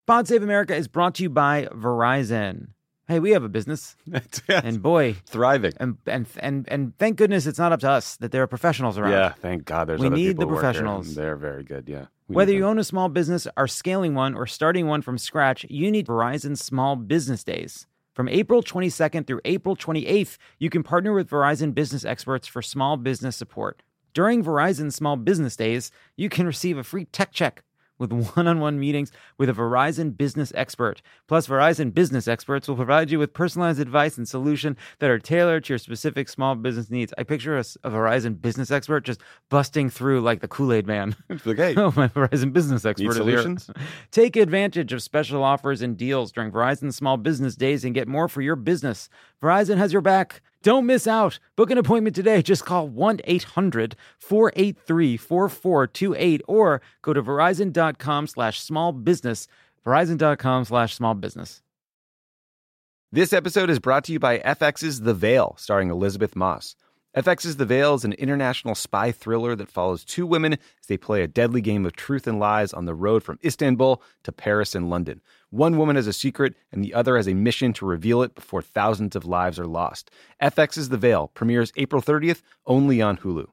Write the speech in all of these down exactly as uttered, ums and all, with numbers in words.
Pod Save America is brought to you by Verizon. Hey, we have a business, and boy, thriving. And and and and thank goodness it's not up to us that there are professionals around. Yeah, thank God. There's we other need people the who work professionals. here. They're very good. Yeah. We Whether you own a small business, are scaling one, or starting one from scratch, you need Verizon Small Business Days. From April twenty-second through April twenty-eighth, you can partner with Verizon business experts for small business support. During Verizon Small Business Days, you can receive a free tech check with one-on-one meetings with a Verizon business expert. Plus, Verizon business experts will provide you with personalized advice and solutions that are tailored to your specific small business needs. I picture a, a Verizon business expert just busting through like the Kool-Aid man. Like, hey, oh, my Verizon business expert need is solutions? Here. Take advantage of special offers and deals during Verizon Small Business Days and get more for your business. Verizon has your back. Don't miss out. Book an appointment today. Just call one eight hundred four eight three four four two eight or go to verizon.com slash small business. Verizon.com slash small business. This episode is brought to you by F X's The Veil, starring Elizabeth Moss. F X's The Veil is an international spy thriller that follows two women as they play a deadly game of truth and lies on the road from Istanbul to Paris and London. One woman has a secret, and the other has a mission to reveal it before thousands of lives are lost. F X's The Veil premieres April thirtieth, only on Hulu.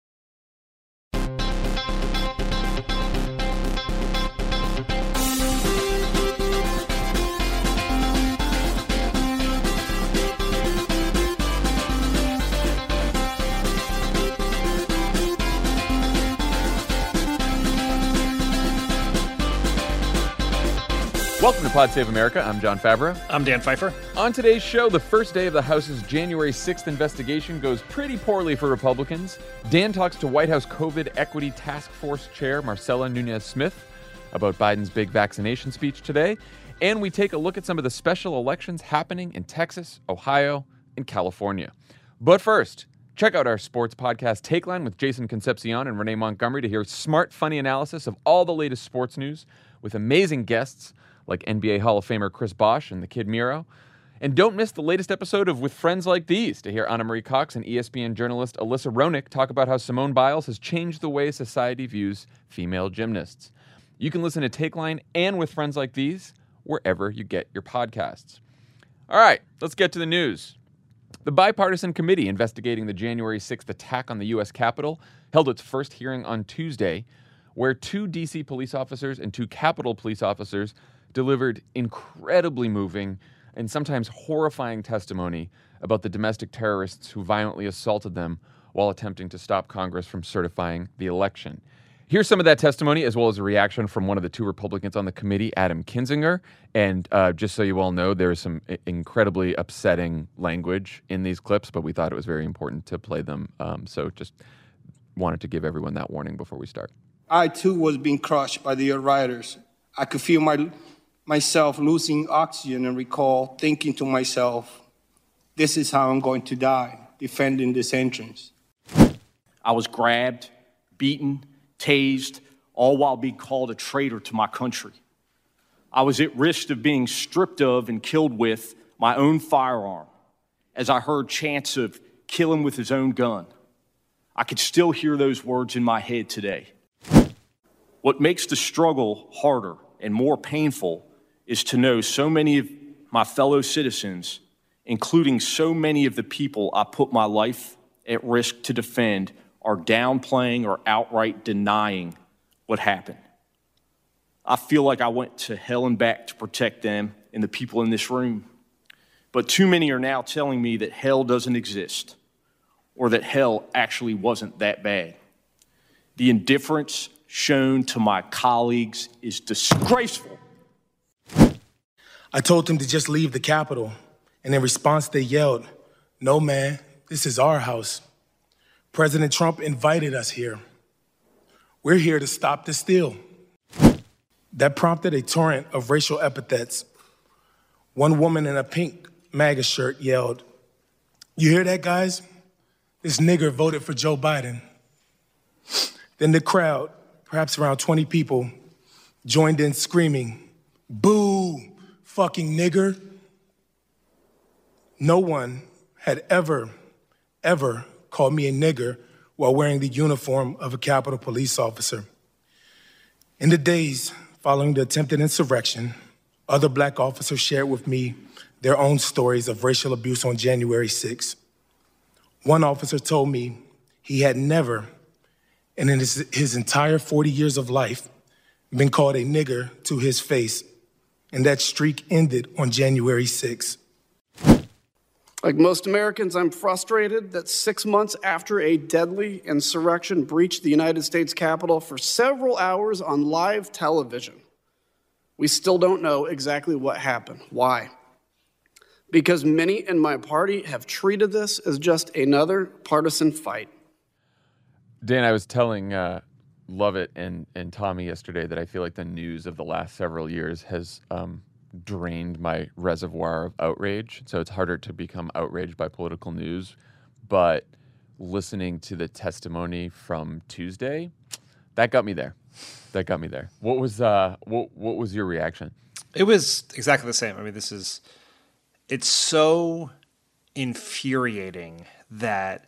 Welcome to Pod Save America. I'm John Favreau. I'm Dan Pfeiffer. On today's show, the first day of the House's January sixth investigation goes pretty poorly for Republicans. Dan talks to White House COVID Equity Task Force Chair Marcella Nunez-Smith about Biden's big vaccination speech today. And we take a look at some of the special elections happening in Texas, Ohio, and California. But first, check out our sports podcast Take Line with Jason Concepcion and Renee Montgomery to hear smart, funny analysis of all the latest sports news with amazing guests like N B A Hall of Famer Chris Bosh and the Kid Miro. And don't miss the latest episode of With Friends Like These to hear Anna Marie Cox and E S P N journalist Alyssa Roenick talk about how Simone Biles has changed the way society views female gymnasts. You can listen to Take Line and With Friends Like These wherever you get your podcasts. All right, let's get to the news. The bipartisan committee investigating the January sixth attack on the U S Capitol held its first hearing on Tuesday, where two D C police officers and two Capitol police officers delivered incredibly moving and sometimes horrifying testimony about the domestic terrorists who violently assaulted them while attempting to stop Congress from certifying the election. Here's some of that testimony, as well as a reaction from one of the two Republicans on the committee, Adam Kinzinger. And uh, just so you all know, there is some incredibly upsetting language in these clips, but we thought it was very important to play them. Um, so just wanted to give everyone that warning before we start. I, too, was being crushed by the rioters. I could feel my... myself losing oxygen and recall thinking to myself, this is how I'm going to die, defending this entrance. I was grabbed, beaten, tased, all while being called a traitor to my country. I was at risk of being stripped of and killed with my own firearm as I heard chants of kill him with his own gun. I could still hear those words in my head today. What makes the struggle harder and more painful is to know so many of my fellow citizens, including so many of the people I put my life at risk to defend, are downplaying or outright denying what happened. I feel like I went to hell and back to protect them and the people in this room. But too many are now telling me that hell doesn't exist, or that hell actually wasn't that bad. The indifference shown to my colleagues is disgraceful. I told them to just leave the Capitol, and in response they yelled, "No, man, this is our house. President Trump invited us here. We're here to stop the steal." That prompted a torrent of racial epithets. One woman in a pink MAGA shirt yelled, "You hear that, guys? This nigger voted for Joe Biden." Then the crowd, perhaps around twenty people, joined in screaming, "Boo, fucking nigger." No one had ever, ever called me a nigger while wearing the uniform of a Capitol police officer. In the days following the attempted insurrection, Other black officers shared with me their own stories of racial abuse on January sixth. One officer told me he had never, and in his, his entire forty years of life, been called a nigger to his face, and that streak ended on January sixth. Like most Americans, I'm frustrated that six months after a deadly insurrection breached the United States Capitol for several hours on live television, we still don't know exactly what happened. Why? Because many in my party have treated this as just another partisan fight. Dan, I was telling uh, Lovett and, and Tommy yesterday that I feel like the news of the last several years has um, drained my reservoir of outrage. So it's harder to become outraged by political news. But listening to the testimony from Tuesday, that got me there. That got me there. What was uh, what what was your reaction? It was exactly the same. I mean, this is it's so infuriating that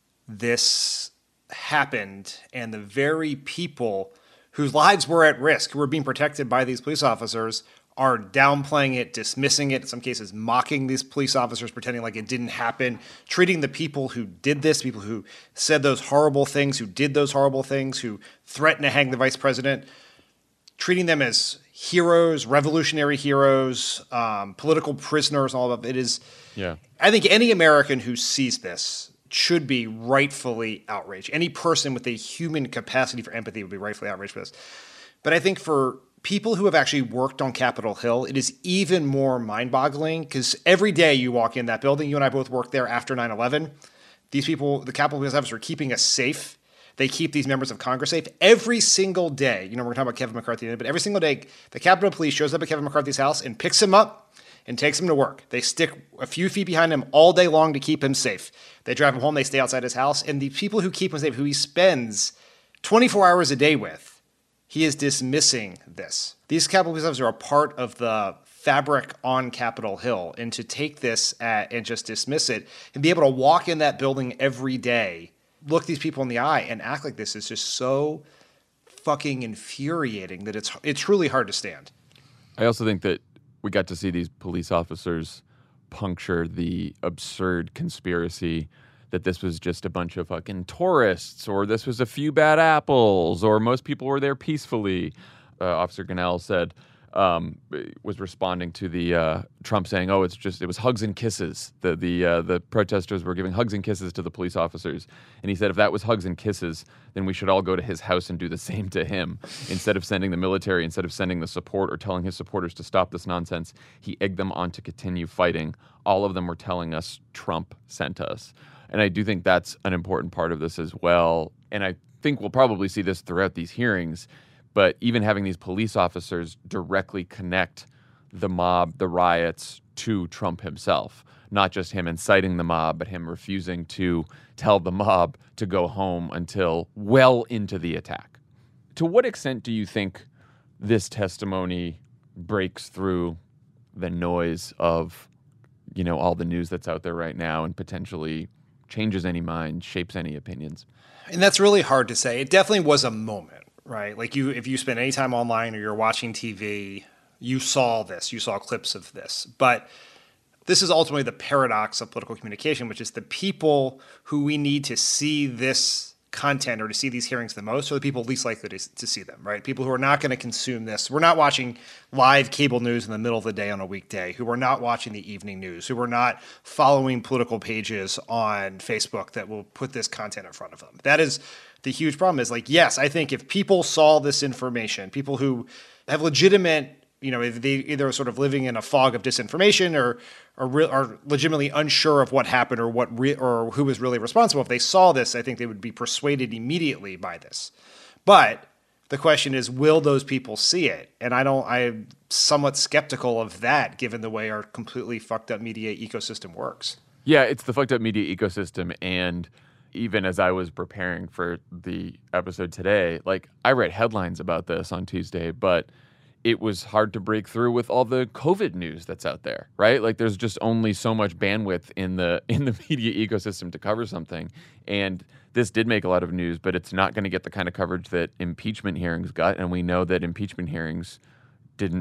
this happened, and the very people whose lives were at risk, who were being protected by these police officers, are downplaying it, dismissing it, in some cases mocking these police officers, pretending like it didn't happen, treating the people who did this, people who said those horrible things, who did those horrible things, who threatened to hang the vice president, treating them as heroes, revolutionary heroes, um, political prisoners, all of it. It is, yeah. I think any American who sees this should be rightfully outraged. Any person with a human capacity for empathy would be rightfully outraged for this. But I think for people who have actually worked on Capitol Hill, it is even more mind-boggling because every day you walk in that building, you and I both worked there after nine eleven. These people, the Capitol Police officers, are keeping us safe. They keep these members of Congress safe every single day. You know, we're going to talk about Kevin McCarthy, but every single day, the Capitol Police shows up at Kevin McCarthy's house and picks him up and takes him to work. They stick a few feet behind him all day long to keep him safe. They drive him home. They stay outside his house. And the people who keep him safe, who he spends twenty-four hours a day with, he is dismissing this. These Capitol Police officers are a part of the fabric on Capitol Hill. And to take this at, and just dismiss it and be able to walk in that building every day, look these people in the eye and act like this is just so fucking infuriating that it's it's truly hard to stand. I also think that we got to see these police officers puncture the absurd conspiracy that this was just a bunch of fucking tourists, or this was a few bad apples, or most people were there peacefully. Uh, Officer Gonell said, um, was responding to the uh, Trump saying, "Oh, it's just it was hugs and kisses." The the uh, the protesters were giving hugs and kisses to the police officers, and he said, if that was hugs and kisses, then we should all go to his house and do the same to him. Instead of sending the military, instead of sending the support or telling his supporters to stop this nonsense, he egged them on to continue fighting. All of them were telling us Trump sent us. And I do think that's an important part of this as well. And I think we'll probably see this throughout these hearings. But even having these police officers directly connect the mob, the riots, to Trump himself. Not just him inciting the mob, but him refusing to tell the mob to go home until well into the attack. To what extent do you think this testimony breaks through the noise of, you know, all the news that's out there right now and potentially changes any mind, shapes any opinions? And that's really hard to say. It definitely was a moment, right? Like you, if you spend any time online or you're watching T V, you saw this, you saw clips of this. But this is ultimately the paradox of political communication, which is the people who we need to see this content or to see these hearings the most are the people least likely to, to see them, right? People who are not going to consume this. We're not watching live cable news in the middle of the day on a weekday, who are not watching the evening news, who are not following political pages on Facebook that will put this content in front of them. That is the huge problem is like, yes, I think if people saw this information, people who have legitimate, you know, if they either are sort of living in a fog of disinformation or are, re- are legitimately unsure of what happened or what re- or who was really responsible. If they saw this, I think they would be persuaded immediately by this. But the question is, will those people see it? And I don't. I'm somewhat skeptical of that, given the way our completely fucked up media ecosystem works. Yeah, it's the fucked up media ecosystem, and even as I was preparing for the episode today, like I read headlines about this on Tuesday, but it was hard to break through with all the COVID news that's out there, right? Like there's just only so much bandwidth in the in the media ecosystem to cover something. And this did make a lot of news, but it's not going to get the kind of coverage that impeachment hearings got. And we know that impeachment hearings didn't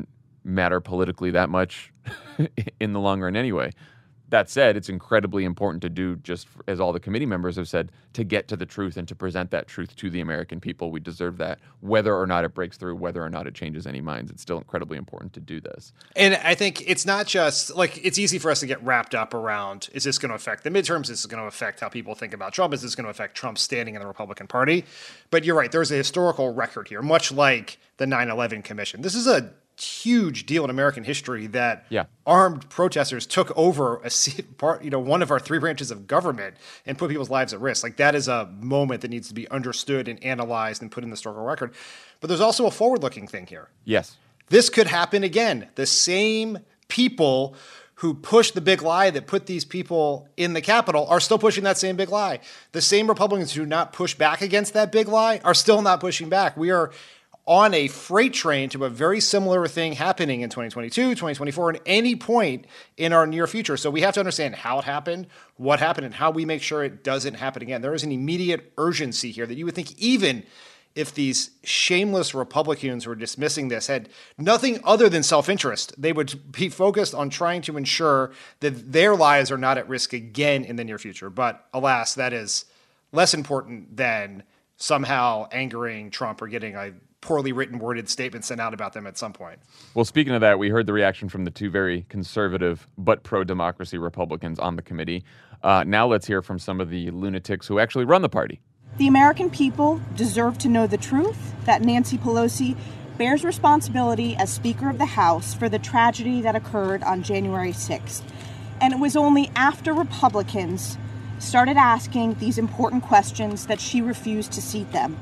matter politically that much in the long run anyway. That said, it's incredibly important to do, just as all the committee members have said, to get to the truth and to present that truth to the American people. We deserve that. Whether or not it breaks through, whether or not it changes any minds, it's still incredibly important to do this. And I think it's not just, like, it's easy for us to get wrapped up around, is this going to affect the midterms? Is this going to affect how people think about Trump? Is this going to affect Trump's standing in the Republican Party? But you're right, there's a historical record here, much like the nine eleven Commission. This is a huge deal in American history that yeah. armed protesters took over a part, you know, one of our three branches of government and put people's lives at risk. Like, that is a moment that needs to be understood and analyzed and put in the historical record. But there's also a forward-looking thing here. Yes. This could happen again. The same people who pushed the big lie that put these people in the Capitol are still pushing that same big lie. The same Republicans who do not push back against that big lie are still not pushing back. We are on a freight train to a very similar thing happening in twenty twenty-two, twenty twenty-four, and any point in our near future. So we have to understand how it happened, what happened, and how we make sure it doesn't happen again. There is an immediate urgency here that you would think, even if these shameless Republicans who are dismissing this had nothing other than self-interest, they would be focused on trying to ensure that their lives are not at risk again in the near future. But alas, that is less important than somehow angering Trump or getting a poorly written, worded statement sent out about them at some point. Well, speaking of that, we heard the reaction from the two very conservative but pro-democracy Republicans on the committee. Uh, now let's hear from some of the lunatics who actually run the party. The American people deserve to know the truth, that Nancy Pelosi bears responsibility as Speaker of the House for the tragedy that occurred on January sixth. And it was only after Republicans started asking these important questions that she refused to seat them.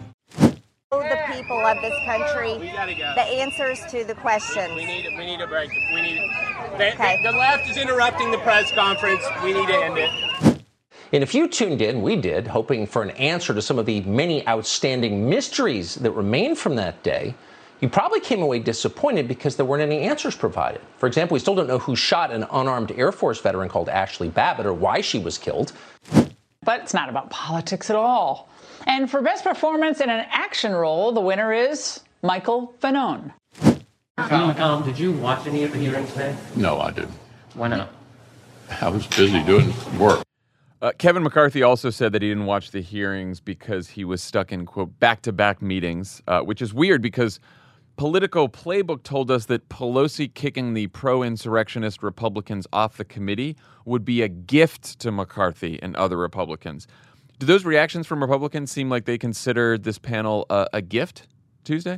The people of this country, we gotta go. The answers to the questions. We need, we need a break. We need. They, okay. the, the left is interrupting the press conference. We need to end it. And if you tuned in, we did, hoping for an answer to some of the many outstanding mysteries that remain from that day, you probably came away disappointed because there weren't any answers provided. For example, we still don't know who shot an unarmed Air Force veteran called Ashley Babbitt or why she was killed. But it's not about politics at all. And for best performance in an action role, the winner is Michael Fanone. Colin McCollum, did you watch any of the hearings today? No, I didn't. Why not? I was busy doing work. Uh, Kevin McCarthy also said that he didn't watch the hearings because he was stuck in, quote, back-to-back meetings, uh, which is weird because Politico Playbook told us that Pelosi kicking the pro-insurrectionist Republicans off the committee would be a gift to McCarthy and other Republicans. Do those reactions from Republicans seem like they considered this panel uh, a gift Tuesday?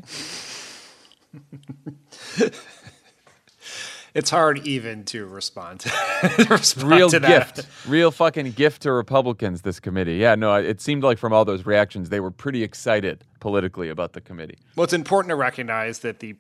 It's hard even to respond to, respond Real to gift. that. Real fucking gift to Republicans, this committee. Yeah, no, it seemed like from all those reactions, they were pretty excited politically about the committee. Well, it's important to recognize that the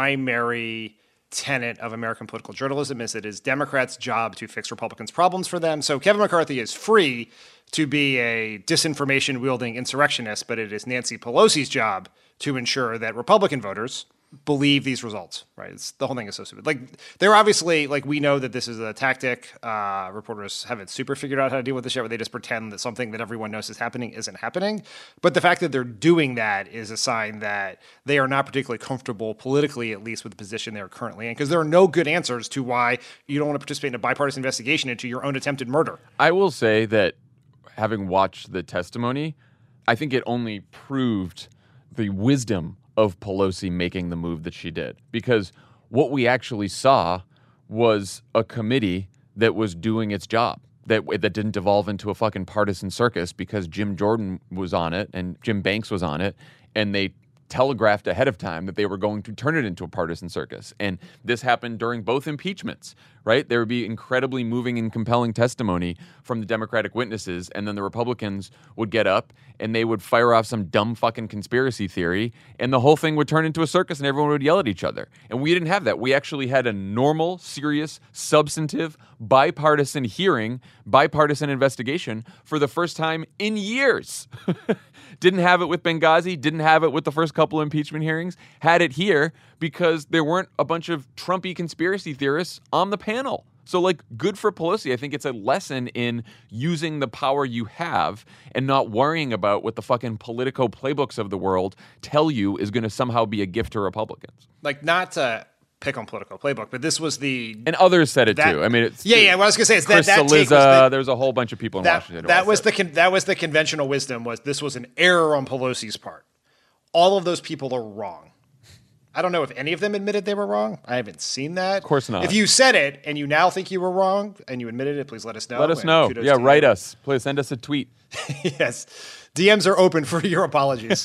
primary tenet of American political journalism is that it is Democrats' job to fix Republicans' problems for them. So Kevin McCarthy is free to be a disinformation-wielding insurrectionist, but it is Nancy Pelosi's job to ensure that Republican voters believe these results, right? It's, the whole thing is so stupid. Like, they're obviously, like, we know that this is a tactic. Uh, reporters haven't super figured out how to deal with this yet, where they just pretend that something that everyone knows is happening isn't happening. But the fact that they're doing that is a sign that they are not particularly comfortable politically, at least with the position they're currently in, because there are no good answers to why you don't want to participate in a bipartisan investigation into your own attempted murder. I will say that having watched the testimony, I think it only proved the wisdom of Pelosi making the move that she did. Because what we actually saw was a committee that was doing its job, that that didn't devolve into a fucking partisan circus because Jim Jordan was on it and Jim Banks was on it, and they telegraphed ahead of time that they were going to turn it into a partisan circus. And this happened during both impeachments, right? There would be incredibly moving and compelling testimony from the Democratic witnesses, and then the Republicans would get up and they would fire off some dumb fucking conspiracy theory, and the whole thing would turn into a circus and everyone would yell at each other. And we didn't have that. We actually had a normal, serious, substantive, bipartisan hearing, bipartisan investigation for the first time in years. Didn't have it with Benghazi, didn't have it with the first couple impeachment hearings, had it here because there weren't a bunch of Trumpy conspiracy theorists on the panel. So, like, good for Pelosi. I think it's a lesson in using the power you have and not worrying about what the fucking Politico playbooks of the world tell you is going to somehow be a gift to Republicans. Like, not to pick on Politico Playbook, but this was the and others said it that, too. I mean, it's yeah, yeah. What I was gonna say is Chris that that Cillizza, take was the, there's a whole bunch of people in that, Washington. That was said. the con- that was the conventional wisdom. Was this was an error on Pelosi's part? All of those people are wrong. I don't know if any of them admitted they were wrong. I haven't seen that. Of course not. If you said it and you now think you were wrong and you admitted it, please let us know. Let us and know. kudos Yeah, to write you. us. Please send us a tweet. Yes, D Ms are open for your apologies.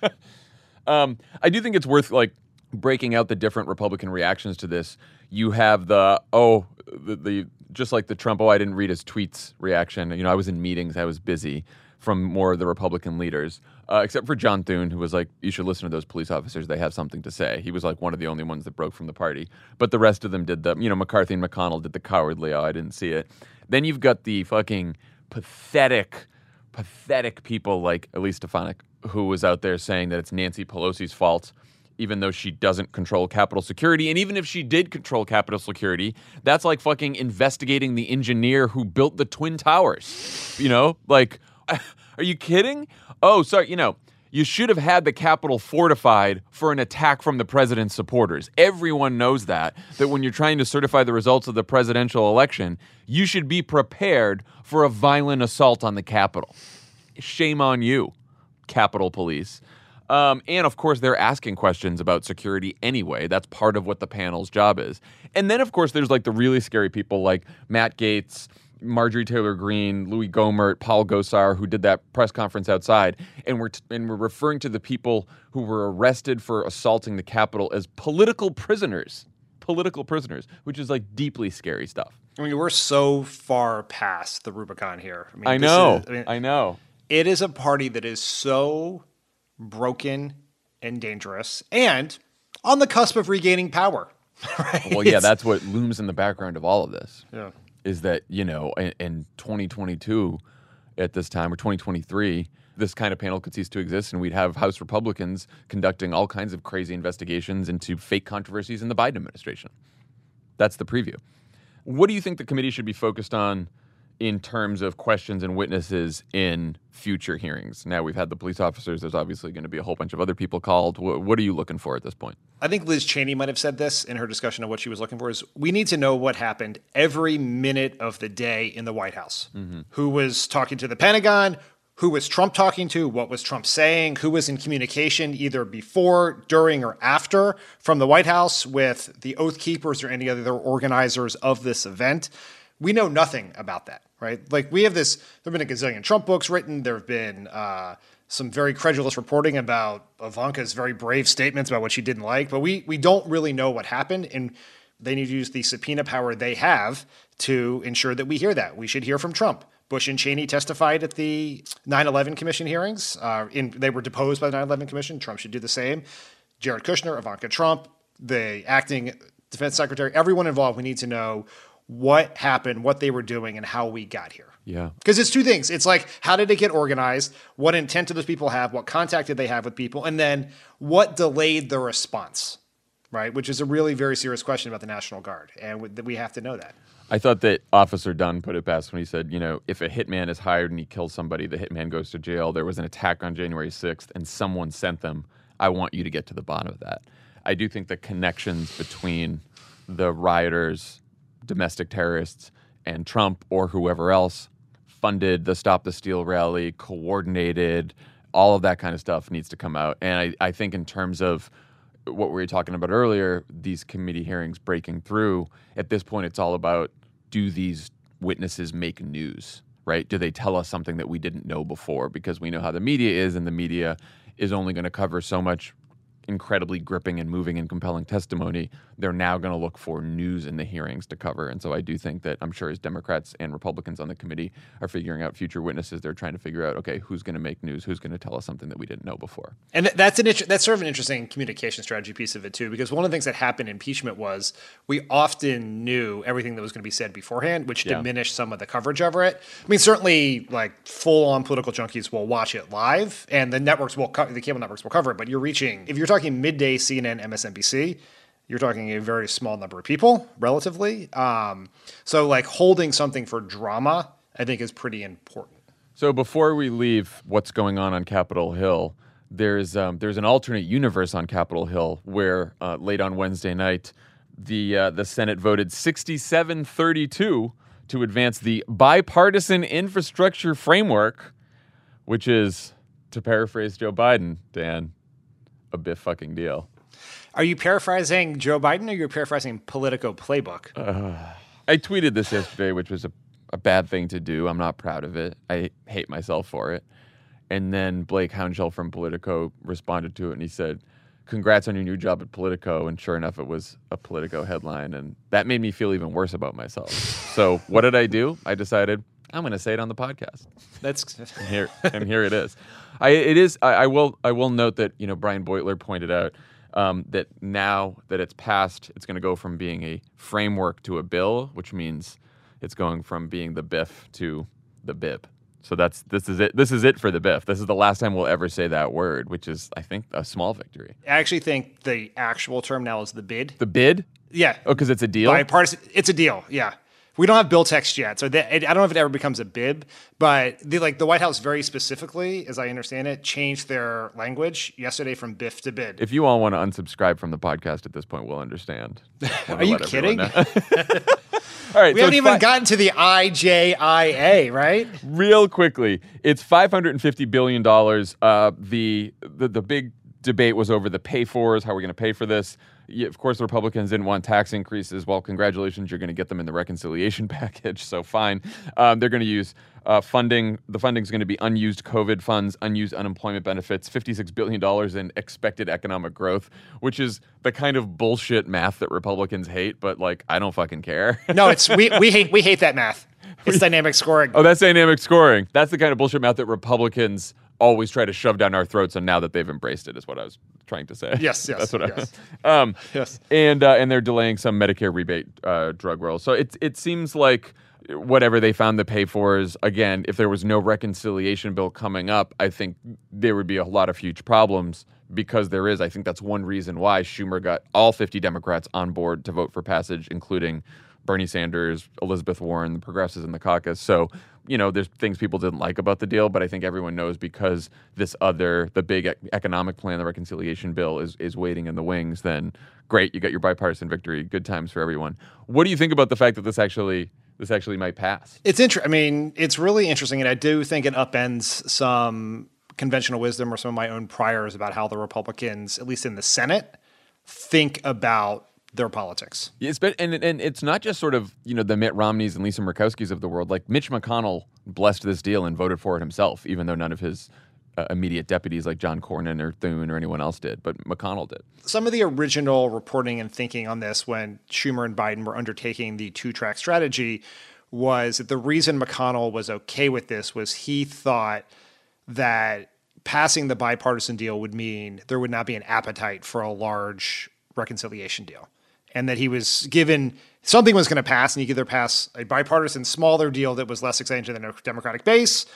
um, I do think it's worth like breaking out the different Republican reactions to this. You have the oh the, the just like the Trump oh I didn't read his tweets reaction. You know, I was in meetings, I was busy, from more of the Republican leaders, uh, except for John Thune, who was like, you should listen to those police officers. They have something to say. He was like one of the only ones that broke from the party. But the rest of them did the, you know, McCarthy and McConnell did the cowardly, oh, I didn't see it. Then you've got the fucking pathetic, pathetic people like Elise Stefanik, who was out there saying that it's Nancy Pelosi's fault, even though she doesn't control Capitol security. And even if she did control Capitol security, that's like fucking investigating the engineer who built the Twin Towers. You know, like... Are you kidding? Oh, sorry. You know, you should have had the Capitol fortified for an attack from the president's supporters. Everyone knows that, that when you're trying to certify the results of the presidential election, you should be prepared for a violent assault on the Capitol. Shame on you, Capitol Police. Um, and, of course, they're asking questions about security anyway. That's part of what the panel's job is. And then, of course, there's like the really scary people like Matt Gaetz, Marjorie Taylor Greene, Louis Gohmert, Paul Gosar, who did that press conference outside, and we're t- and we're referring to the people who were arrested for assaulting the Capitol as political prisoners, political prisoners, which is like deeply scary stuff. I mean, we're so far past the Rubicon here. I, mean, I this know, is, I, mean, I know. It is a party that is so broken and dangerous, and on the cusp of regaining power. Right? Well, yeah, that's what looms in the background of all of this. Yeah. Is that, you know, in, in twenty twenty-two at this time, or twenty twenty-three, this kind of panel could cease to exist, and we'd have House Republicans conducting all kinds of crazy investigations into fake controversies in the Biden administration. That's the preview. What do you think the committee should be focused on in terms of questions and witnesses in future hearings? Now, we've had the police officers. There's obviously going to be a whole bunch of other people called. What, what are you looking for at this point? I think Liz Cheney might have said this in her discussion of what she was looking for is we need to know what happened every minute of the day in the White House. Mm-hmm. Who was talking to the Pentagon? Who was Trump talking to? What was Trump saying? Who was in communication either before, during, or after from the White House with the Oath Keepers or any other organizers of this event? We know nothing about that, right? Like we have this, there have been a gazillion Trump books written. There have been uh, some very credulous reporting about Ivanka's very brave statements about what she didn't like, but we we don't really know what happened, and they need to use the subpoena power they have to ensure that we hear that. We should hear from Trump. Bush and Cheney testified at the nine eleven Commission hearings. Uh, in, they were deposed by the nine eleven Commission. Trump should do the same. Jared Kushner, Ivanka Trump, the acting defense secretary, everyone involved, we need to know what happened, what they were doing, and how we got here. Yeah. Because it's two things. It's like, how did it get organized? What intent did those people have? What contact did they have with people? And then what delayed the response, right? Which is a really very serious question about the National Guard. And we have to know that. I thought that Officer Dunn put it best when he said, you know, if a hitman is hired and he kills somebody, the hitman goes to jail. There was an attack on January sixth and someone sent them. I want you to get to the bottom of that. I do think the connections between the rioters, domestic terrorists, and Trump or whoever else funded the Stop the Steal rally, coordinated, all of that kind of stuff needs to come out. And I, I think in terms of what we were talking about earlier, these committee hearings breaking through, at this point it's all about, do these witnesses make news, right? Do they tell us something that we didn't know before? Because we know how the media is, and the media is only going to cover so much incredibly gripping and moving and compelling testimony. They're now going to look for news in the hearings to cover. And so I do think that I'm sure as Democrats and Republicans on the committee are figuring out future witnesses, they're trying to figure out, okay, who's going to make news? Who's going to tell us something that we didn't know before? And that's an that's sort of an interesting communication strategy piece of it too, because one of the things that happened in impeachment was we often knew everything that was going to be said beforehand, which yeah. diminished some of the coverage over it. I mean, certainly like full on political junkies will watch it live, and the networks will co- the cable networks will cover it. But you're reaching, if you're talking midday C N N, M S N B C, you're talking a very small number of people, relatively. Um, so like holding something for drama, I think is pretty important. So before we leave what's going on on Capitol Hill, there's um, there's an alternate universe on Capitol Hill where uh, late on Wednesday night, the uh, the Senate voted sixty-seven thirty-two to advance the bipartisan infrastructure framework, which is, to paraphrase Joe Biden, Dan, a biff fucking deal. Are you paraphrasing Joe Biden or are you paraphrasing Politico Playbook? Uh, I tweeted this yesterday, which was a, a bad thing to do. I'm not proud of it. I hate myself for it. And then Blake Hounshell from Politico responded to it, and he said, "Congrats on your new job at Politico." And sure enough, it was a Politico headline, and that made me feel even worse about myself. So what did I do? I decided I'm going to say it on the podcast. That's and here, and here it is. I it is. I, I will. I will note that you know Brian Beutler pointed out um, that now that it's passed, it's going to go from being a framework to a bill, which means it's going from being the biff to the bib. So that's this is it. This is it for the biff. This is the last time we'll ever say that word, which is, I think, a small victory. I actually think the actual term now is the bid. The bid? Yeah. Oh, because it's a deal? Bipartisan. It's a deal, yeah. We don't have bill text yet, so that, I don't know if it ever becomes a bib, but the, like the White House very specifically, as I understand it, changed their language yesterday from biff to bid. If you all want to unsubscribe from the podcast at this point, we'll understand. We'll Are you kidding? All right, we so haven't even fi- gotten to the I J I A, right? Real quickly, it's five hundred fifty billion dollars. Uh, the, the the big debate was over the pay-fors. How are we going to pay for this? Yeah, of course, the Republicans didn't want tax increases. Well, congratulations, you're going to get them in the reconciliation package, so fine. Um, they're going to use uh, funding. The funding is going to be unused COVID funds, unused unemployment benefits, fifty-six billion dollars in expected economic growth, which is the kind of bullshit math that Republicans hate, but, like, I don't fucking care. No, it's we, we hate we hate that math. It's dynamic scoring. Oh, that's dynamic scoring. That's the kind of bullshit math that Republicans always try to shove down our throats, and now that they've embraced it is what I was trying to say. Yes, yes, That's what yes. I um, yes. And uh, and they're delaying some Medicare rebate uh, drug rolls. So it it seems like whatever they found the pay for is, again, if there was no reconciliation bill coming up, I think there would be a lot of huge problems. Because there is, I think that's one reason why Schumer got all fifty Democrats on board to vote for passage, including Bernie Sanders, Elizabeth Warren, the progressives in the caucus. So, you know, there's things people didn't like about the deal, but I think everyone knows because this other, the big ec- economic plan, the reconciliation bill is is waiting in the wings, then great, you got your bipartisan victory. Good times for everyone. What do you think about the fact that this actually this actually might pass? It's interesting. I mean, it's really interesting, and I do think it upends some conventional wisdom or some of my own priors about how the Republicans, at least in the Senate, think about their politics. It's been, and and it's not just sort of, you know, the Mitt Romneys and Lisa Murkowskis of the world. Like Mitch McConnell blessed this deal and voted for it himself, even though none of his uh, immediate deputies like John Cornyn or Thune or anyone else did, but McConnell did. Some of the original reporting and thinking on this when Schumer and Biden were undertaking the two-track strategy was that the reason McConnell was okay with this was he thought that passing the bipartisan deal would mean there would not be an appetite for a large reconciliation deal. And that he was given something was going to pass, and he could either pass a bipartisan smaller deal that was less exciting to the Democratic base,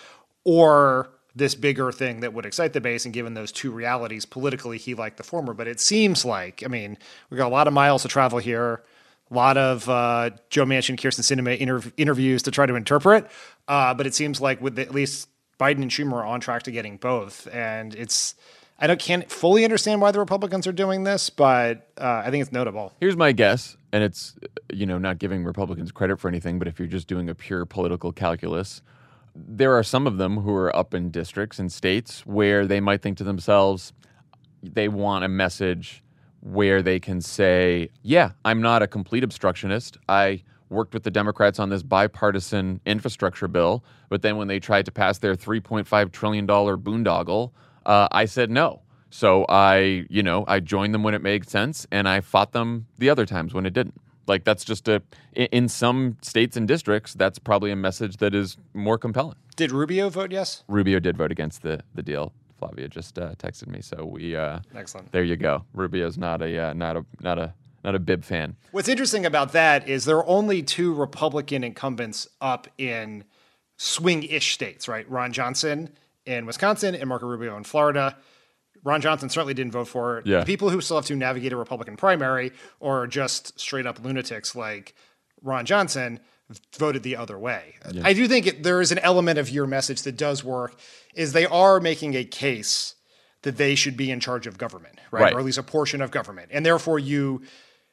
or this bigger thing that would excite the base. And given those two realities, politically, he liked the former. But it seems like, I mean, we got a lot of miles to travel here, a lot of uh, Joe Manchin, Kyrsten Sinema interv- interviews to try to interpret. Uh, but it seems like with the, at least Biden and Schumer are on track to getting both. And it's, I don't, can't fully understand why the Republicans are doing this, but uh, I think it's notable. Here's my guess, and it's, you know, not giving Republicans credit for anything, but if you're just doing a pure political calculus, there are some of them who are up in districts and states where they might think to themselves, they want a message where they can say, yeah, I'm not a complete obstructionist. I worked with the Democrats on this bipartisan infrastructure bill, but then when they tried to pass their three point five trillion dollars boondoggle, uh, I said no. So I, you know, I joined them when it made sense, and I fought them the other times when it didn't. Like, that's just a, in some states and districts, that's probably a message that is more compelling. Did Rubio vote yes? Rubio did vote against the, the deal. Flavia just uh, texted me, so we. Uh, Excellent. There you go. Rubio's not a uh, not a not a not a bib fan. What's interesting about that is there are only two Republican incumbents up in swing-ish states, right? Ron Johnson in Wisconsin and Marco Rubio in Florida. Ron Johnson certainly didn't vote for it. Yeah. The people who still have to navigate a Republican primary or just straight-up lunatics like Ron Johnson voted the other way. Yeah. I do think it, there is an element of your message that does work, is they are making a case that they should be in charge of government, right? Right. Or at least a portion of government. And therefore you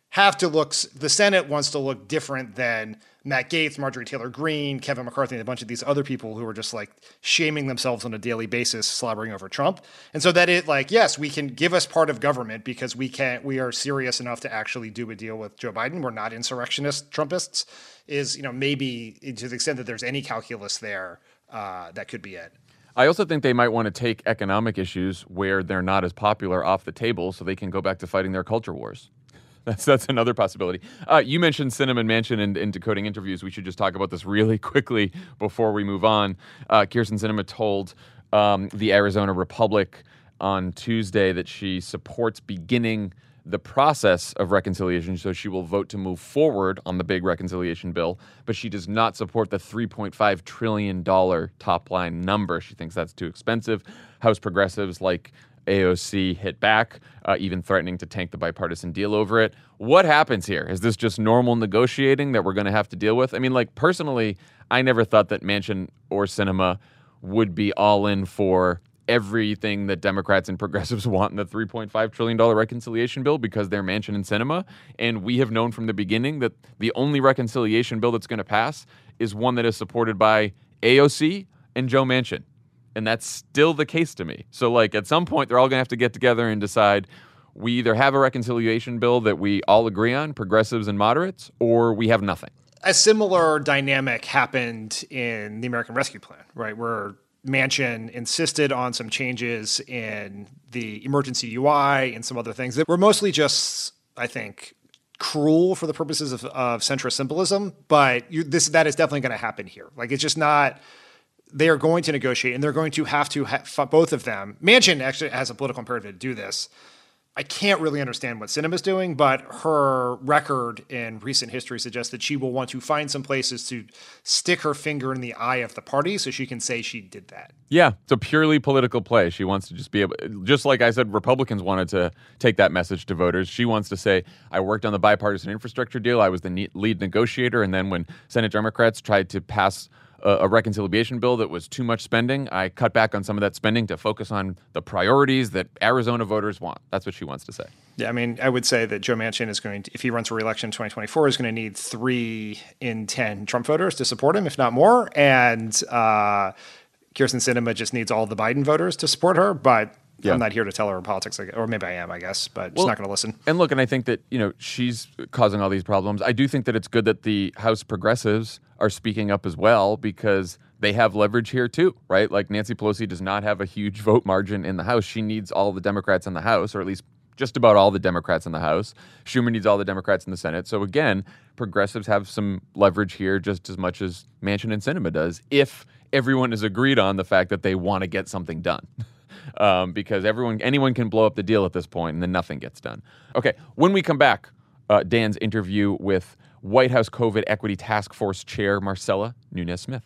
have to look, the Senate wants to look different than Matt Gaetz, Marjorie Taylor Greene, Kevin McCarthy, and a bunch of these other people who are just like shaming themselves on a daily basis, slobbering over Trump. And so that it like, yes, we can give us part of government because we can't, we are serious enough to actually do a deal with Joe Biden. We're not insurrectionist Trumpists is, you know, maybe to the extent that there's any calculus there, uh, that could be it. I also think they might want to take economic issues where they're not as popular off the table so they can go back to fighting their culture wars. That's that's another possibility. Uh, you mentioned Sinema and Manchin in, in decoding interviews. We should just talk about this really quickly before we move on. Uh, Kyrsten Sinema told um, the Arizona Republic on Tuesday that she supports beginning the process of reconciliation, so she will vote to move forward on the big reconciliation bill, but she does not support the three point five trillion dollars top-line number. She thinks that's too expensive. House progressives like A O C hit back, uh, even threatening to tank the bipartisan deal over it. What happens here? Is this just normal negotiating that we're going to have to deal with? I mean, like, personally, I never thought that Manchin or Sinema would be all in for everything that Democrats and progressives want in the three point five trillion dollars reconciliation bill because they're Manchin and Sinema. And we have known from the beginning that the only reconciliation bill that's going to pass is one that is supported by A O C and Joe Manchin. And that's still the case to me. So, like, at some point, they're all going to have to get together and decide we either have a reconciliation bill that we all agree on, progressives and moderates, or we have nothing. A similar dynamic happened in the American Rescue Plan, right, where Manchin insisted on some changes in the emergency U I and some other things that were mostly just, I think, cruel for the purposes of, of centrist symbolism. But you, this that is definitely going to happen here. Like, it's just not. They are going to negotiate, and they're going to have to have both of them. Manchin actually has a political imperative to do this. I can't really understand what Sinema's doing, but her record in recent history suggests that she will want to find some places to stick her finger in the eye of the party so she can say she did that. Yeah, it's a purely political play. She wants to just be able, just like I said, Republicans wanted to take that message to voters. She wants to say, I worked on the bipartisan infrastructure deal. I was the lead negotiator. And then when Senate Democrats tried to pass a reconciliation bill that was too much spending, I cut back on some of that spending to focus on the priorities that Arizona voters want. That's what she wants to say. Yeah, I mean, I would say that Joe Manchin is going to, if he runs for re-election in twenty twenty-four, is going to need three in ten Trump voters to support him, if not more. And uh, Kyrsten Sinema just needs all the Biden voters to support her. But yeah. I'm not here to tell her politics, or maybe I am, I guess, but well, she's not going to listen. And look, and I think that, you know, she's causing all these problems. I do think that it's good that the House progressives are speaking up as well because they have leverage here too, right? Like, Nancy Pelosi does not have a huge vote margin in the House. She needs all the Democrats in the House, or at least just about all the Democrats in the House. Schumer needs all the Democrats in the Senate. So again, progressives have some leverage here just as much as Manchin and Sinema does, if everyone is agreed on the fact that they want to get something done. Um, because everyone, anyone can blow up the deal at this point, and then nothing gets done. Okay, when we come back, uh, Dan's interview with White House COVID Equity Task Force Chair Marcella Nunez-Smith.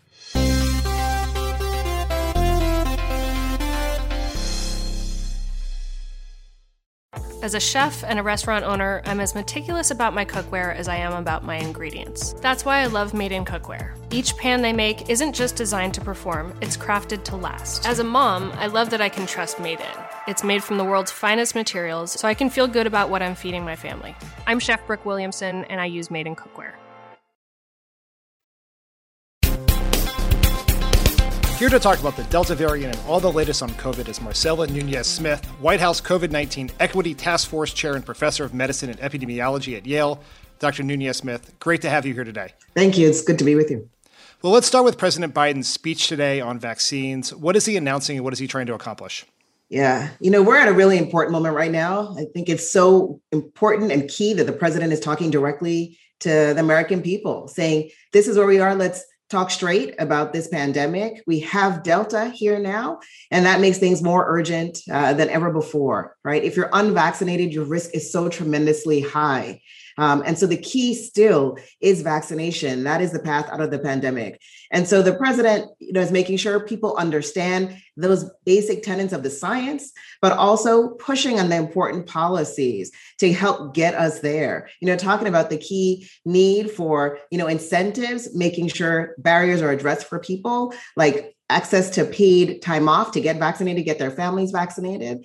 As a chef and a restaurant owner, I'm as meticulous about my cookware as I am about my ingredients. That's why I love Made In Cookware. Each pan they make isn't just designed to perform, it's crafted to last. As a mom, I love that I can trust Made In. It's made from the world's finest materials, so I can feel good about what I'm feeding my family. I'm Chef Brooke Williamson, and I use Made In Cookware. Here to talk about the Delta variant and all the latest on COVID is Marcella Nunez-Smith, White House COVID nineteen Equity Task Force Chair and Professor of Medicine and Epidemiology at Yale. Doctor Nunez-Smith, great to have you here today. Thank you. It's good to be with you. Well, let's start with President Biden's speech today on vaccines. What is he announcing and what is he trying to accomplish? Yeah, you know, we're at a really important moment right now. I think it's so important and key that the president is talking directly to the American people, saying, this is where we are. Let's talk straight about this pandemic. We have Delta here now, and that makes things more urgent uh, than ever before, right? If you're unvaccinated, your risk is so tremendously high. Um, and so the key still is vaccination. That is the path out of the pandemic. And so the president, you know, is making sure people understand those basic tenets of the science, but also pushing on the important policies to help get us there. You know, talking about the key need for, you know, incentives, making sure barriers are addressed for people, like access to paid time off to get vaccinated, get their families vaccinated.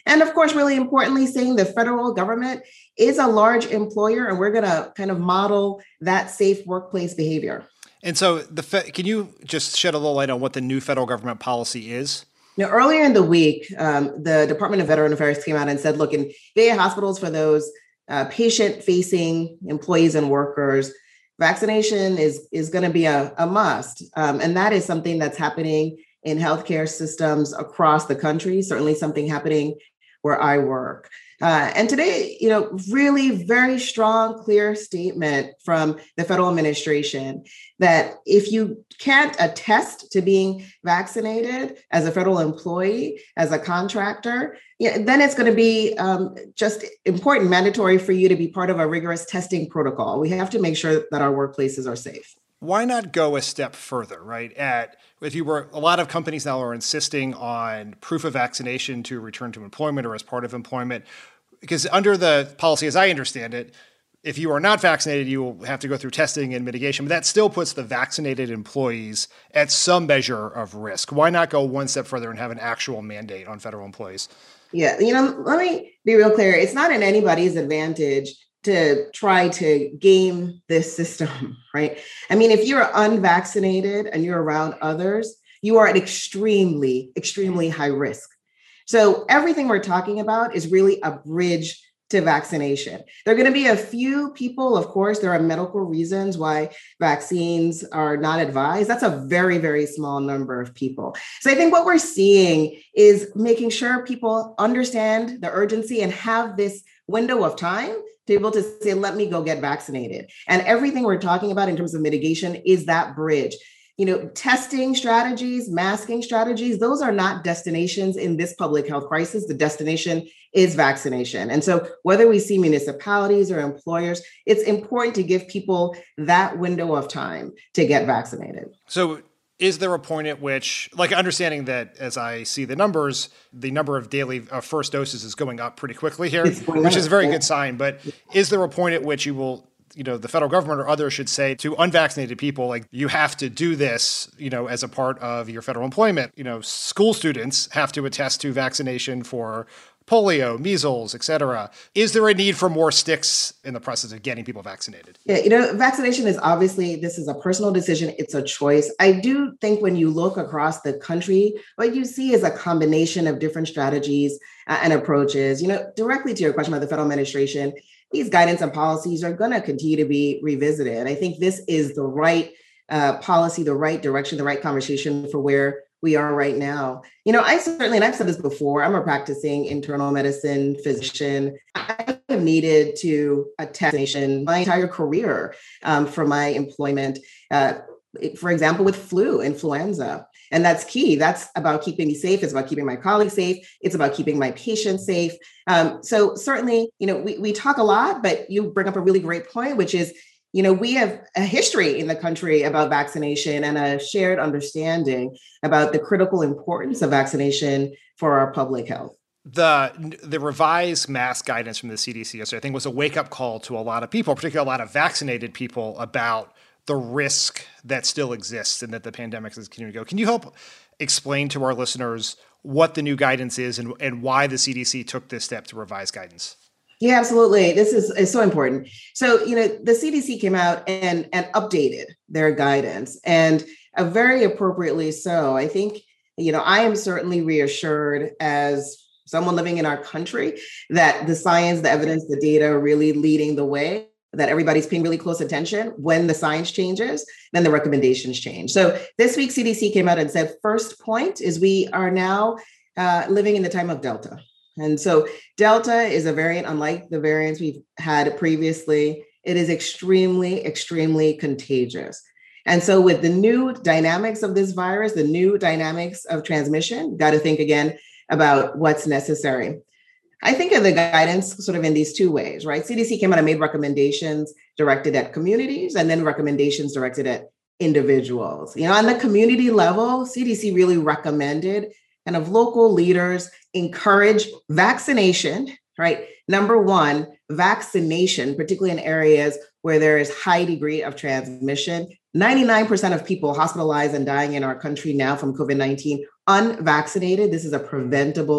And of course, really importantly, saying the federal government is a large employer, and we're going to kind of model that safe workplace behavior. And so the fe- can you just shed a little light on what the new federal government policy is? Now, earlier in the week, um, the Department of Veteran Affairs came out and said, look, in V A hospitals for those uh, patient-facing employees and workers, vaccination is, is going to be a, a must. Um, and that is something that's happening in healthcare systems across the country, certainly something happening where I work. Uh, and today, you know, really very strong, clear statement from the federal administration that if you can't attest to being vaccinated as a federal employee, as a contractor, yeah, then it's going to be um, just important, mandatory for you to be part of a rigorous testing protocol. We have to make sure that our workplaces are safe. Why not go a step further, right? At if you were, a lot of companies now are insisting on proof of vaccination to return to employment or as part of employment, because under the policy, as I understand it, if you are not vaccinated, you will have to go through testing and mitigation, but that still puts the vaccinated employees at some measure of risk. Why not go one step further and have an actual mandate on federal employees? Yeah, you know, let me be real clear. It's not in anybody's advantage to try to game this system, right? I mean, if you're unvaccinated and you're around others, you are at extremely, extremely high risk. So everything we're talking about is really a bridge to vaccination. There are going to be a few people, of course, there are medical reasons why vaccines are not advised. That's a very, very small number of people. So I think what we're seeing is making sure people understand the urgency and have this window of time to be able to say, let me go get vaccinated. And everything we're talking about in terms of mitigation is that bridge. You know, testing strategies, masking strategies, those are not destinations in this public health crisis. The destination is vaccination. And so whether we see municipalities or employers, it's important to give people that window of time to get vaccinated. So is there a point at which, like understanding that as I see the numbers, the number of daily uh, first doses is going up pretty quickly here, which is a very good sign. But is there a point at which you will, you know, the federal government or others should say to unvaccinated people, like, you have to do this, you know, as a part of your federal employment? You know, school students have to attest to vaccination for polio, measles, et cetera. Is there a need for more sticks in the process of getting people vaccinated? Yeah, you know, vaccination is obviously, this is a personal decision. It's a choice. I do think when you look across the country, what you see is a combination of different strategies uh, and approaches. You know, directly to your question about the federal administration, these guidance and policies are going to continue to be revisited. I think this is the right uh, policy, the right direction, the right conversation for where we are right now. You know, I certainly, and I've said this before, I'm a practicing internal medicine physician. I have needed to attest vaccination my entire career um, for my employment, uh, for example, with flu, influenza. And that's key. That's about keeping me safe. It's about keeping my colleagues safe. It's about keeping my patients safe. Um, so certainly, you know, we, we talk a lot, but you bring up a really great point, which is, you know, we have a history in the country about vaccination and a shared understanding about the critical importance of vaccination for our public health. The the revised mask guidance from the C D C yesterday, I think, was a wake-up call to a lot of people, particularly a lot of vaccinated people, about the risk that still exists and that the pandemic is continuing to go. Can you help explain to our listeners what the new guidance is and, and why the C D C took this step to revise guidance? Yeah, absolutely. This is, is so important. So, you know, the C D C came out and, and updated their guidance, and uh, very appropriately so. I think, you know, I am certainly reassured as someone living in our country that the science, the evidence, the data are really leading the way, that everybody's paying really close attention. When the science changes, then the recommendations change. So this week, C D C came out and said, first point is we are now uh, living in the time of Delta. And so Delta is a variant unlike the variants we've had previously. It is extremely, extremely contagious. And so with the new dynamics of this virus, the new dynamics of transmission, got to think again about what's necessary. I think of the guidance sort of in these two ways, right? C D C came out and made recommendations directed at communities and then recommendations directed at individuals. You know, on the community level, C D C really recommended kind of local leaders encourage vaccination, right? Number one, vaccination, particularly in areas where there is high degree of transmission. ninety-nine percent of people hospitalized and dying in our country now from COVID nineteen unvaccinated. This is a preventable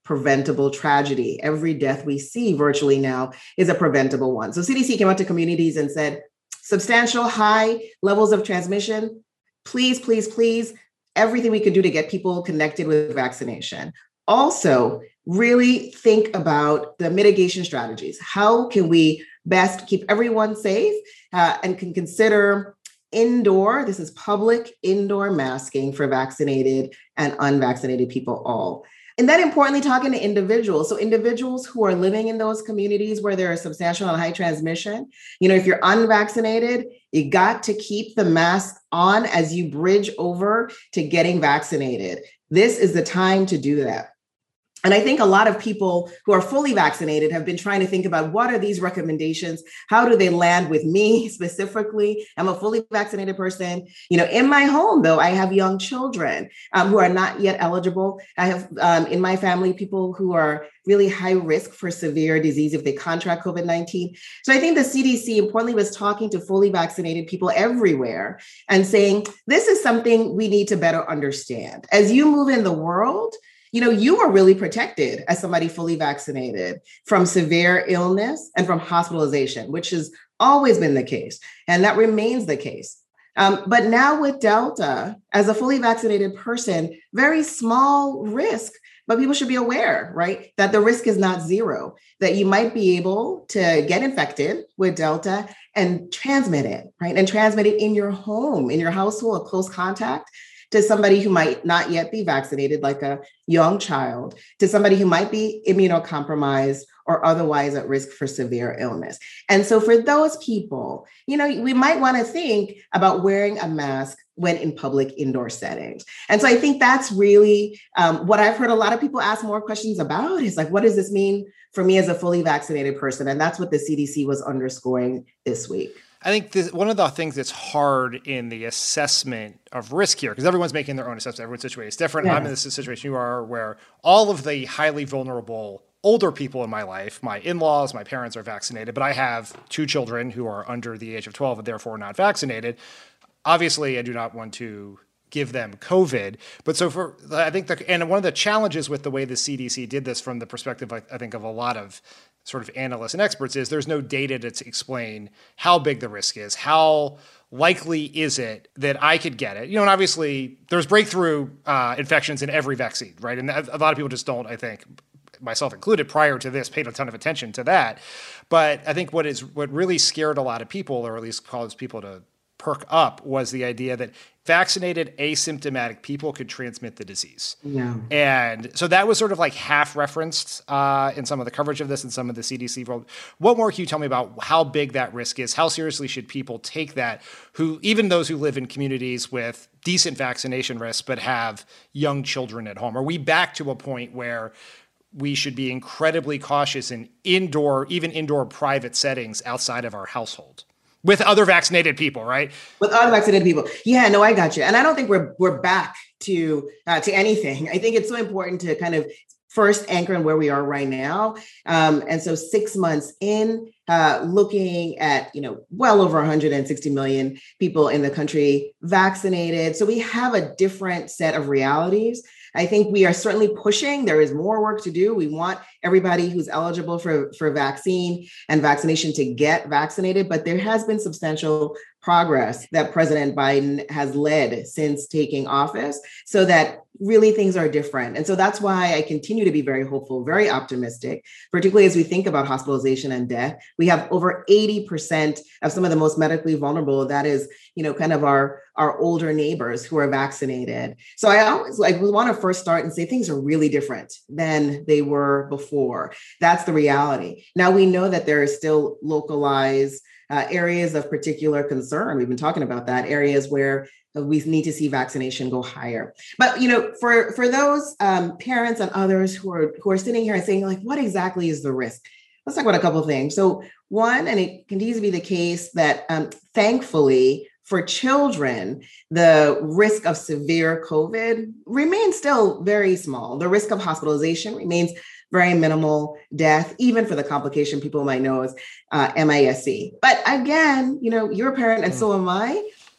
preventable tragedy. Every death we see virtually now is a preventable one. So C D C came out to communities and said, substantial high levels of transmission, please, please, please, everything we can do to get people connected with vaccination. Also, really think about the mitigation strategies. How can we best keep everyone safe uh, and can consider indoor, this is public indoor masking for vaccinated and unvaccinated people all. And then importantly, talking to individuals. So individuals who are living in those communities where there is substantial and high transmission, you know, if you're unvaccinated, you got to keep the mask on as you bridge over to getting vaccinated. This is the time to do that. And I think a lot of people who are fully vaccinated have been trying to think about what are these recommendations? How do they land with me specifically? I'm a fully vaccinated person. You know, in my home, though, I have young children um, who are not yet eligible. I have um, in my family people who are really high risk for severe disease if they contract COVID nineteen. So I think the C D C importantly was talking to fully vaccinated people everywhere and saying, this is something we need to better understand. As you move in the world, you know, you are really protected as somebody fully vaccinated from severe illness and from hospitalization, which has always been the case. And that remains the case. Um, but now with Delta, as a fully vaccinated person, very small risk, but people should be aware, right, that the risk is not zero, that you might be able to get infected with Delta and transmit it, right, and transmit it in your home, in your household, a close contact, to somebody who might not yet be vaccinated, like a young child, to somebody who might be immunocompromised or otherwise at risk for severe illness. And so for those people, you know, we might want to think about wearing a mask when in public indoor settings. And so I think that's really um, what I've heard a lot of people ask more questions about is like, what does this mean for me as a fully vaccinated person? And that's what the C D C was underscoring this week. I think this, one of the things that's hard in the assessment of risk here, because everyone's making their own assessment, everyone's situation is different. Yeah. I'm in this situation you are, where all of the highly vulnerable older people in my life, my in-laws, my parents are vaccinated, but I have two children who are under the age of twelve and therefore not vaccinated. Obviously, I do not want to give them COVID. But so for, I think, the, and one of the challenges with the way the C D C did this from the perspective, I, I think, of a lot of sort of analysts and experts is there's no data to explain how big the risk is, how likely is it that I could get it? You know, and obviously there's breakthrough uh, infections in every vaccine, right? And a lot of people just don't, I think, myself included, prior to this, paid a ton of attention to that. But I think what is what really scared a lot of people, or at least caused people to perk up, was the idea that vaccinated asymptomatic people could transmit the disease. Yeah. And so that was sort of like half referenced uh, in some of the coverage of this and some of the C D C world. What more can you tell me about how big that risk is? How seriously should people take that, who, even those who live in communities with decent vaccination risks but have young children at home? Are we back to a point where we should be incredibly cautious in indoor, even indoor private settings outside of our household? With other vaccinated people, right? With other vaccinated people. Yeah, no, I got you. And I don't think we're we're back to uh, to anything. I think it's so important to kind of first anchor in where we are right now. Um, and so six months in, uh, looking at, you know, well over one hundred sixty million people in the country vaccinated. So we have a different set of realities. I think we are certainly pushing. There is more work to do. We want everybody who's eligible for, for vaccine and vaccination to get vaccinated, but there has been substantial progress that President Biden has led since taking office, so that really things are different. And so that's why I continue to be very hopeful, very optimistic, particularly as we think about hospitalization and death. We have over eighty percent of some of the most medically vulnerable. That is, you know, kind of our, our older neighbors who are vaccinated. So I always like, we want to first start and say things are really different than they were before. That's the reality. Now we know that there is still localized uh, areas of particular concern. We've been talking about that, areas where we need to see vaccination go higher. But, you know, for, for those um, parents and others who are who are sitting here and saying, like, what exactly is the risk? Let's talk about a couple of things. So one, and it continues to be the case that um, thankfully for children, the risk of severe COVID remains still very small. The risk of hospitalization remains very minimal. Death, even for the complication people might know as uh, M I S C. But again, you know, you're a parent and so am I.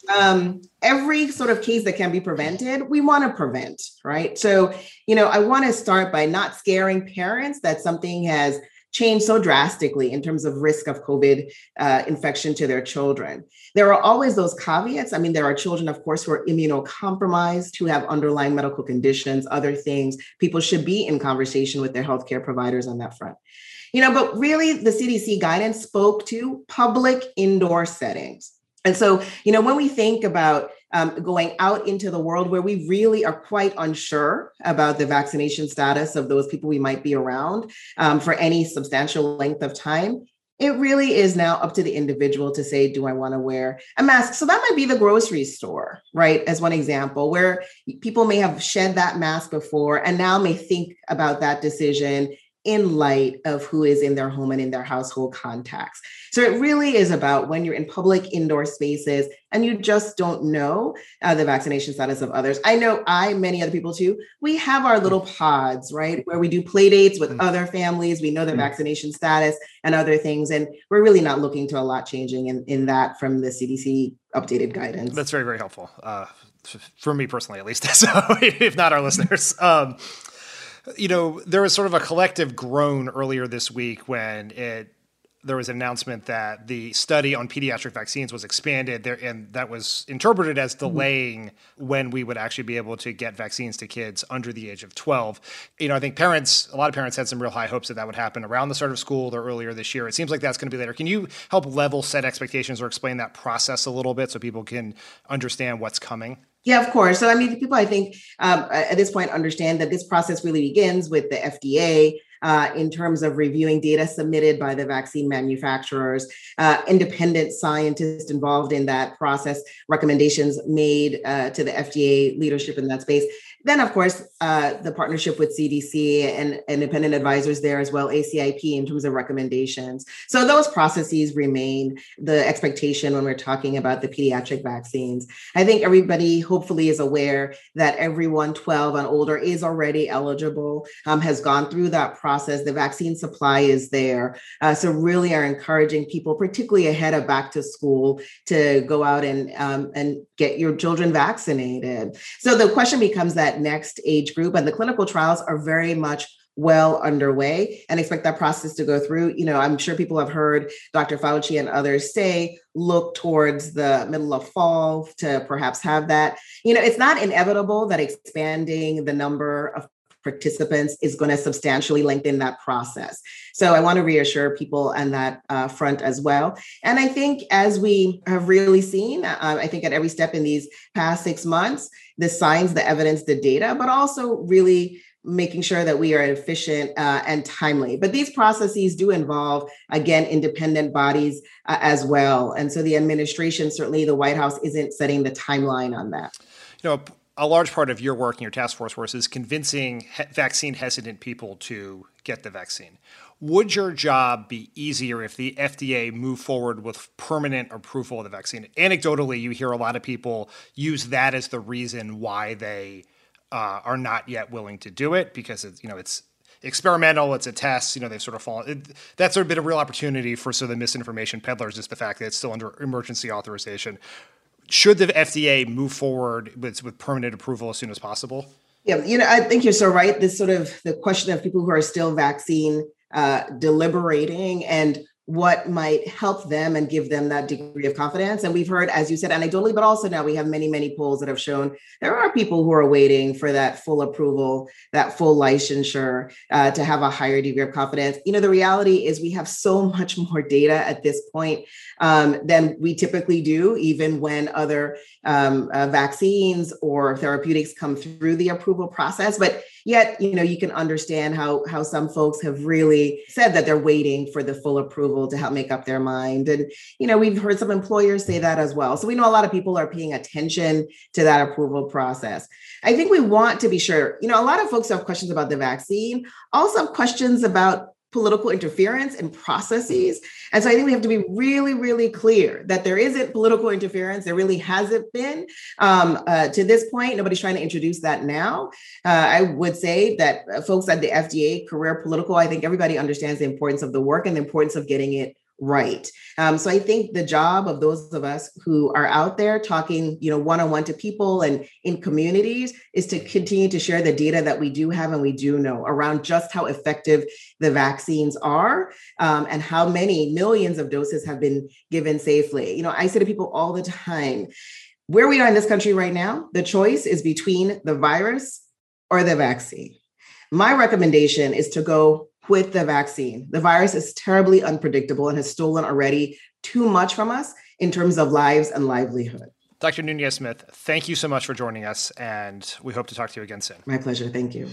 um, every sort of case that can be prevented, we want to prevent, right? So, you know, I want to start by not scaring parents that something has changed so drastically in terms of risk of COVID uh, infection to their children. There are always those caveats. I mean, there are children, of course, who are immunocompromised, who have underlying medical conditions, other things. People should be in conversation with their healthcare providers on that front. You know, but really the C D C guidance spoke to public indoor settings. And so, you know, when we think about um, going out into the world where we really are quite unsure about the vaccination status of those people we might be around um, for any substantial length of time, it really is now up to the individual to say, do I want to wear a mask? So that might be the grocery store, right? As one example, where people may have shed that mask before and now may think about that decision in light of who is in their home and in their household contacts. So it really is about when you're in public indoor spaces and you just don't know uh, the vaccination status of others. I know I, many other people too, we have our little pods, right? Where we do play dates with other families. We know their vaccination status and other things. And we're really not looking to a lot changing in, in that from the C D C updated guidance. That's very, very helpful. Uh, for me personally, at least, so if not our listeners. Um, You know, there was sort of a collective groan earlier this week when it there was an announcement that the study on pediatric vaccines was expanded there, and that was interpreted as delaying mm-hmm. when we would actually be able to get vaccines to kids under the age of twelve. You know, I think parents, a lot of parents had some real high hopes that that would happen around the start of school or earlier this year. It seems like that's going to be later. Can you help level set expectations or explain that process a little bit so people can understand what's coming? Yeah, of course. So, I mean, people, I think, um, at this point understand that this process really begins with the F D A uh, in terms of reviewing data submitted by the vaccine manufacturers, uh, independent scientists involved in that process, recommendations made uh, to the F D A leadership in that space. Then, of course, uh, the partnership with C D C and independent advisors there as well, A C I P, in terms of recommendations. So those processes remain the expectation when we're talking about the pediatric vaccines. I think everybody hopefully is aware that everyone twelve and older is already eligible, um, has gone through that process. The vaccine supply is there. Uh, so really are encouraging people, particularly ahead of back to school, to go out and, um, and get your children vaccinated. So the question becomes that next age group, and the clinical trials are very much well underway and expect that process to go through. You know, I'm sure people have heard Doctor Fauci and others say, look towards the middle of fall to perhaps have that. You know, it's not inevitable that expanding the number of participants is going to substantially lengthen that process. So I want to reassure people on that uh, front as well. And I think as we have really seen, uh, I think at every step in these past six months, the science, the evidence, the data, but also really making sure that we are efficient uh, and timely. But these processes do involve, again, independent bodies uh, as well. And so the administration, certainly the White House, isn't setting the timeline on that. You know, a large part of your work and your task force work is convincing he- vaccine hesitant people to get the vaccine. Would your job be easier if the F D A moved forward with permanent approval of the vaccine? Anecdotally, you hear a lot of people use that as the reason why they uh, are not yet willing to do it, because it's, you know, it's experimental, it's a test, you know, they've sort of fallen. It, that's sort of been a real opportunity for sort of the misinformation peddlers, is the fact that it's still under emergency authorization. Should the F D A move forward with, with permanent approval as soon as possible? Yeah, you know, I think you're so right. This sort of the question of people who are still vaccine uh, deliberating and what might help them and give them that degree of confidence. And we've heard, as you said, anecdotally, but also now we have many, many polls that have shown there are people who are waiting for that full approval, that full licensure uh, to have a higher degree of confidence. You know, the reality is we have so much more data at this point um, than we typically do, even when other um, uh, vaccines or therapeutics come through the approval process. But yet, you know, you can understand how, how some folks have really said that they're waiting for the full approval to help make up their mind. And, you know, we've heard some employers say that as well. So we know a lot of people are paying attention to that approval process. I think we want to be sure, you know, a lot of folks have questions about the vaccine, also have questions about political interference and processes. And so I think we have to be really, really clear that there isn't political interference. There really hasn't been um, uh, to this point. Nobody's trying to introduce that now. Uh, I would say that uh, folks at the F D A, career political, I think everybody understands the importance of the work and the importance of getting it right. Um, so I think the job of those of us who are out there talking, you know, one-on-one to people and in communities is to continue to share the data that we do have and we do know around just how effective the vaccines are um, and how many millions of doses have been given safely. You know, I say to people all the time, where we are in this country right now, the choice is between the virus or the vaccine. My recommendation is to go with the vaccine. The virus is terribly unpredictable and has stolen already too much from us in terms of lives and livelihood. Doctor Nunez-Smith, thank you so much for joining us, and we hope to talk to you again soon. My pleasure. Thank you.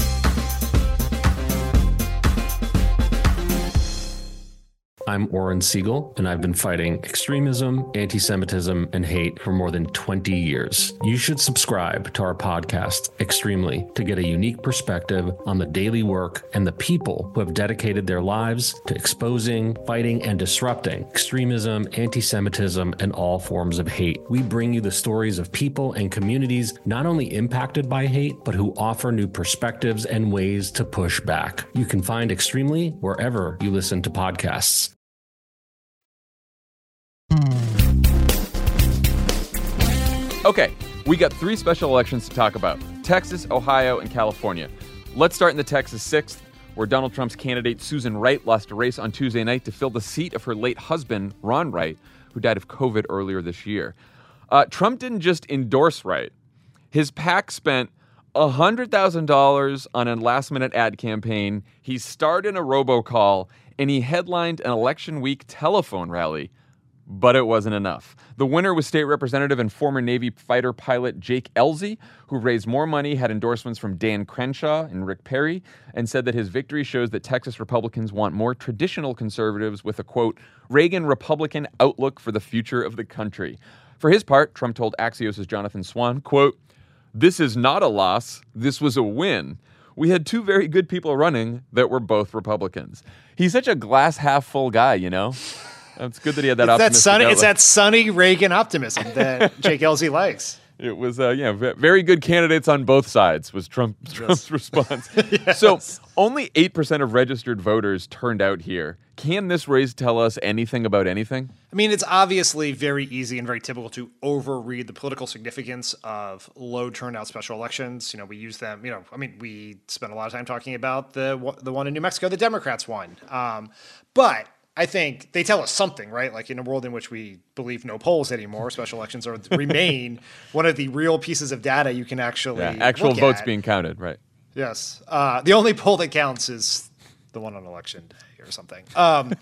I'm Oren Siegel, and I've been fighting extremism, anti-Semitism, and hate for more than twenty years. You should subscribe to our podcast, Extremely, to get a unique perspective on the daily work and the people who have dedicated their lives to exposing, fighting, and disrupting extremism, anti-Semitism, and all forms of hate. We bring you the stories of people and communities not only impacted by hate, but who offer new perspectives and ways to push back. You can find Extremely wherever you listen to podcasts. Okay, we got three special elections to talk about: Texas, Ohio, and California. Let's start in the Texas sixth, where Donald Trump's candidate Susan Wright lost a race on Tuesday night to fill the seat of her late husband, Ron Wright, who died of COVID earlier this year. Uh, Trump didn't just endorse Wright. His PAC spent one hundred thousand dollars on a last-minute ad campaign. He starred in a robocall, and he headlined an election week telephone rally. But it wasn't enough. The winner was state representative and former Navy fighter pilot Jake Ellzey, who raised more money, had endorsements from Dan Crenshaw and Rick Perry, and said that his victory shows that Texas Republicans want more traditional conservatives with a, quote, Reagan Republican outlook for the future of the country. For his part, Trump told Axios' Jonathan Swan, quote, this is not a loss. This was a win. We had two very good people running that were both Republicans. He's such a glass half full guy, you know? It's good that he had that it's optimistic that sunny, outlook. It's that sunny Reagan optimism that Jake Ellzey likes. It was, uh, yeah, very good candidates on both sides was Trump, yes. Trump's response. Yes. So only eight percent of registered voters turned out here. Can this race tell us anything about anything? I mean, it's obviously very easy and very typical to overread the political significance of low turnout special elections. You know, we use them, you know, I mean, we spent a lot of time talking about the, the one in New Mexico, the Democrats won. Um, but I think they tell us something, right? Like in a world in which we believe no polls anymore, special elections are remain one of the real pieces of data you can actually yeah, actual look votes at. being counted, right? Yes. Uh, the only poll that counts is the one on election day or something. Um,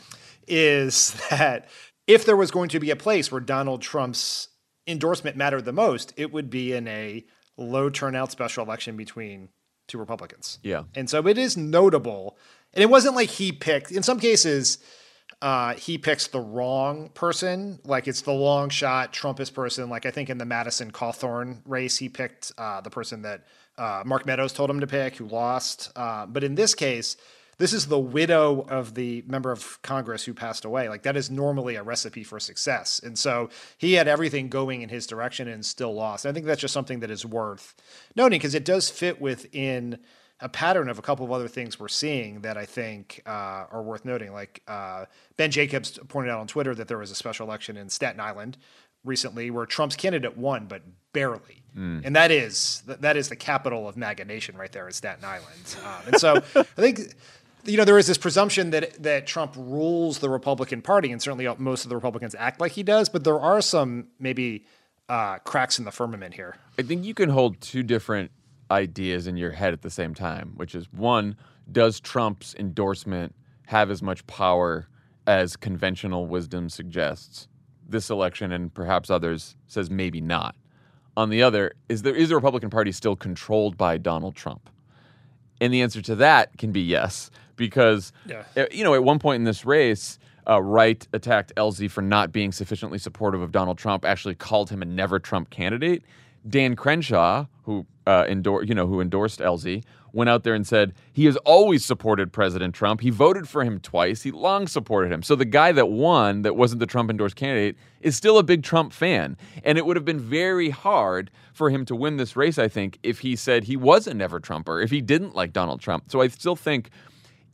is that if there was going to be a place where Donald Trump's endorsement mattered the most, it would be in a low turnout special election between two Republicans. Yeah. And so it is notable. And it wasn't like he picked, in some cases, Uh, he picks the wrong person, like it's the long shot Trumpist person. Like I think in the Madison Cawthorn race, he picked uh, the person that uh, Mark Meadows told him to pick, who lost. Uh, but in this case, this is the widow of the member of Congress who passed away. Like that is normally a recipe for success. And so he had everything going in his direction and still lost. And I think that's just something that is worth noting because it does fit within a pattern of a couple of other things we're seeing that I think uh, are worth noting. Like uh, Ben Jacobs pointed out on Twitter that there was a special election in Staten Island recently where Trump's candidate won, but barely. Mm. And that is that is the capital of MAGA Nation right there in Staten Island. Um, and so I think, you know, there is this presumption that that Trump rules the Republican Party, and certainly most of the Republicans act like he does, but there are some maybe uh, cracks in the firmament here. I think you can hold two different ideas in your head at the same time, which is one, does Trump's endorsement have as much power as conventional wisdom suggests? This election and perhaps others says maybe not. On the other, is there is the Republican Party still controlled by Donald Trump? And the answer to that can be yes, because yeah. you know, at one point in this race, uh, Wright attacked Ellzey for not being sufficiently supportive of Donald Trump, actually called him a never Trump candidate. Dan Crenshaw, who uh, endor- you know, who endorsed Ellzey, went out there and said he has always supported President Trump. He voted for him twice. He long supported him. So the guy that won, that wasn't the Trump-endorsed candidate, is still a big Trump fan. And it would have been very hard for him to win this race, I think, if he said he was a never-Trumper, if he didn't like Donald Trump. So I still think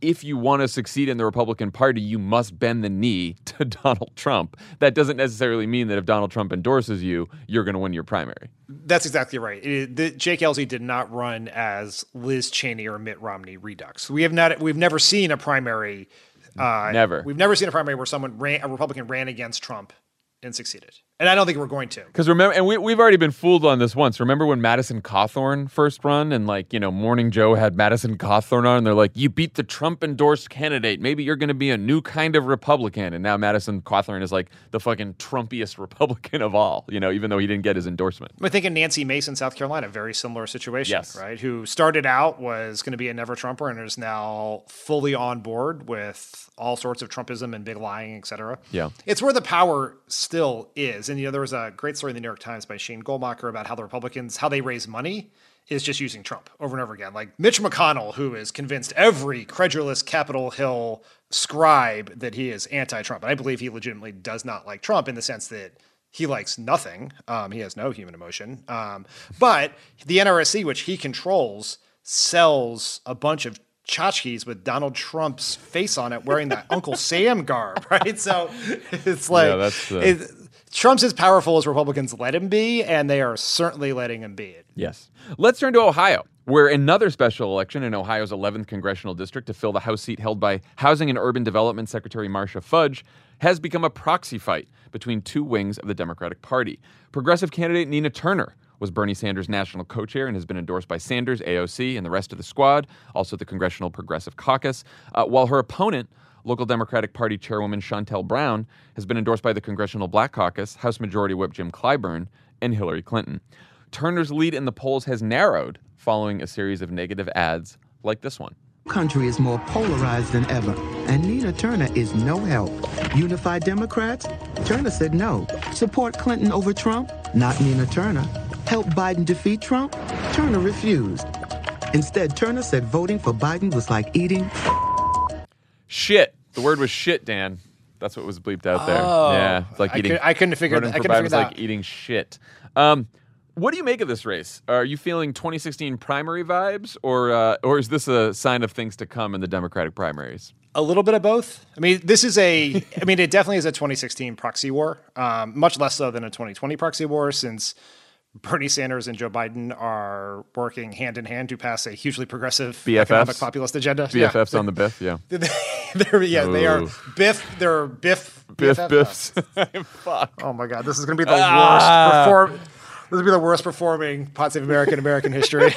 if you want to succeed in the Republican Party, you must bend the knee to Donald Trump. That doesn't necessarily mean that if Donald Trump endorses you, you're going to win your primary. That's exactly right. It, the, Jake Ellzey did not run as Liz Cheney or Mitt Romney redux. We have not. We've never seen a primary. Uh, never. We've never seen a primary where someone ran, a Republican ran against Trump and succeeded. And I don't think we're going to. Because remember, and we, we've already been fooled on this once. Remember when Madison Cawthorn first run and like, you know, Morning Joe had Madison Cawthorn on and they're like, you beat the Trump endorsed candidate. Maybe you're going to be a new kind of Republican. And now Madison Cawthorn is like the fucking Trumpiest Republican of all, you know, even though he didn't get his endorsement. I think in Nancy Mace, South Carolina, very similar situation, yes. right? Who started out was going to be a never Trumper and is now fully on board with all sorts of Trumpism and big lying, et cetera. Yeah. It's where the power still is. And, you know, there was a great story in the New York Times by Shane Goldmacher about how the Republicans, how they raise money is just using Trump over and over again. Like Mitch McConnell, who has convinced every credulous Capitol Hill scribe that he is anti-Trump. And I believe he legitimately does not like Trump in the sense that he likes nothing. Um, he has no human emotion. Um, but the N R S C, which he controls, sells a bunch of tchotchkes with Donald Trump's face on it wearing that Uncle Sam garb, right? So it's like yeah, that's, uh... it, Trump's as powerful as Republicans let him be, and they are certainly letting him be it. Yes. Let's turn to Ohio, where another special election in Ohio's eleventh congressional district to fill the House seat held by Housing and Urban Development Secretary Marcia Fudge has become a proxy fight between two wings of the Democratic Party. Progressive candidate Nina Turner was Bernie Sanders' national co-chair and has been endorsed by Sanders, A O C, and the rest of the squad, also the Congressional Progressive Caucus, uh, while her opponent, local Democratic Party Chairwoman Shontel Brown, has been endorsed by the Congressional Black Caucus, House Majority Whip Jim Clyburn, and Hillary Clinton. Turner's lead in the polls has narrowed following a series of negative ads like this one. Country is more polarized than ever, and Nina Turner is no help. Unify Democrats? Turner said no. Support Clinton over Trump? Not Nina Turner. Help Biden defeat Trump? Turner refused. Instead, Turner said voting for Biden was like eating shit. The word was shit, Dan. That's what was bleeped out there. Oh, yeah, it's like I eating. Could, I couldn't figure. Voting I for couldn't Biden figure was that like eating shit. Um, what do you make of this race? Are you feeling twenty sixteen primary vibes, or uh, or is this a sign of things to come in the Democratic primaries? A little bit of both. I mean, this is a. I mean, it definitely is a twenty sixteen proxy war. Um, much less so than a twenty twenty proxy war, since Bernie Sanders and Joe Biden are working hand in hand to pass a hugely progressive B F Fs? economic populist agenda. B F Fs yeah. on the biff, yeah. they're, yeah, Ooh. they are biff. They're biff. Biff biffs. Fuck. Oh my God, this is going to be the ah. worst. Perform- this will be the worst performing Pod Save America in American history.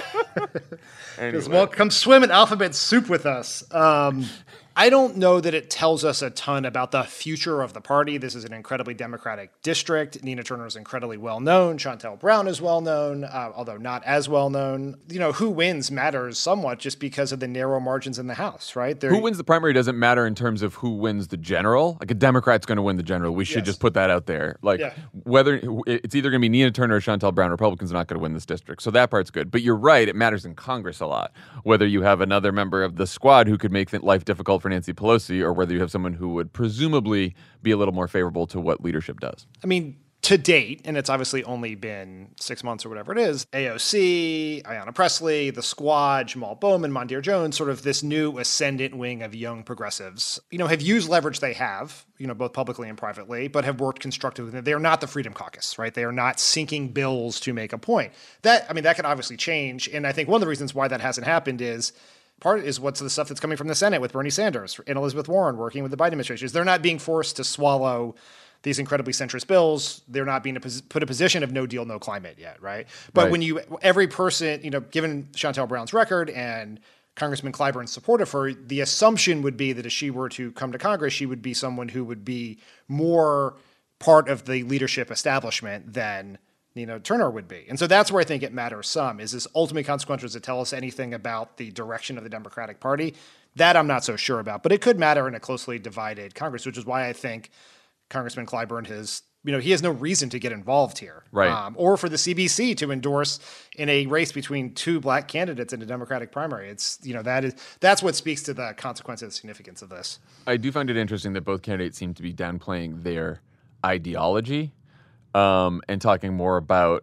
Anyway. Well, come swim in alphabet soup with us. Um, I don't know that it tells us a ton about the future of the party. This is an incredibly Democratic district. Nina Turner is incredibly well-known. Shontel Brown is well-known, uh, although not as well-known. You know, who wins matters somewhat just because of the narrow margins in the House, right? They're, who wins the primary doesn't matter in terms of who wins the general. Like, a Democrat's going to win the general. We should yes. just put that out there. Like, yeah. whether it's either going to be Nina Turner or Shontel Brown, Republicans are not going to win this district. So that part's good. But you're right, it matters in Congress a lot. Whether you have another member of the squad who could make life difficult for Nancy Pelosi, or whether you have someone who would presumably be a little more favorable to what leadership does. I mean, to date, and it's obviously only been six months or whatever it is, A O C, Ayanna Pressley, the squad, Jamal Bowman, Mondaire Jones, sort of this new ascendant wing of young progressives, you know, have used leverage they have, you know, both publicly and privately, but have worked constructively. They are not the Freedom Caucus, right? They are not sinking bills to make a point. That, I mean, that could obviously change. And I think one of the reasons why that hasn't happened is part is what's the stuff that's coming from the Senate with Bernie Sanders and Elizabeth Warren working with the Biden administration. They're not being forced to swallow these incredibly centrist bills. They're not being put in a position of no deal, no climate yet, right? But right. when you, every person, you know, given Shontel Brown's record and Congressman Clyburn's support of her, the assumption would be that if she were to come to Congress, she would be someone who would be more part of the leadership establishment than Nina Turner would be. And so that's where I think it matters some. Is this ultimately consequential? Does it tell us anything about the direction of the Democratic Party? That I'm not so sure about. But it could matter in a closely divided Congress, which is why I think Congressman Clyburn has, you know, he has no reason to get involved here. Right. Um, or for the C B C to endorse in a race between two black candidates in a Democratic primary. It's, you know, that is, that's what speaks to the consequence and the significance of this. I do find it interesting that both candidates seem to be downplaying their ideology um, and talking more about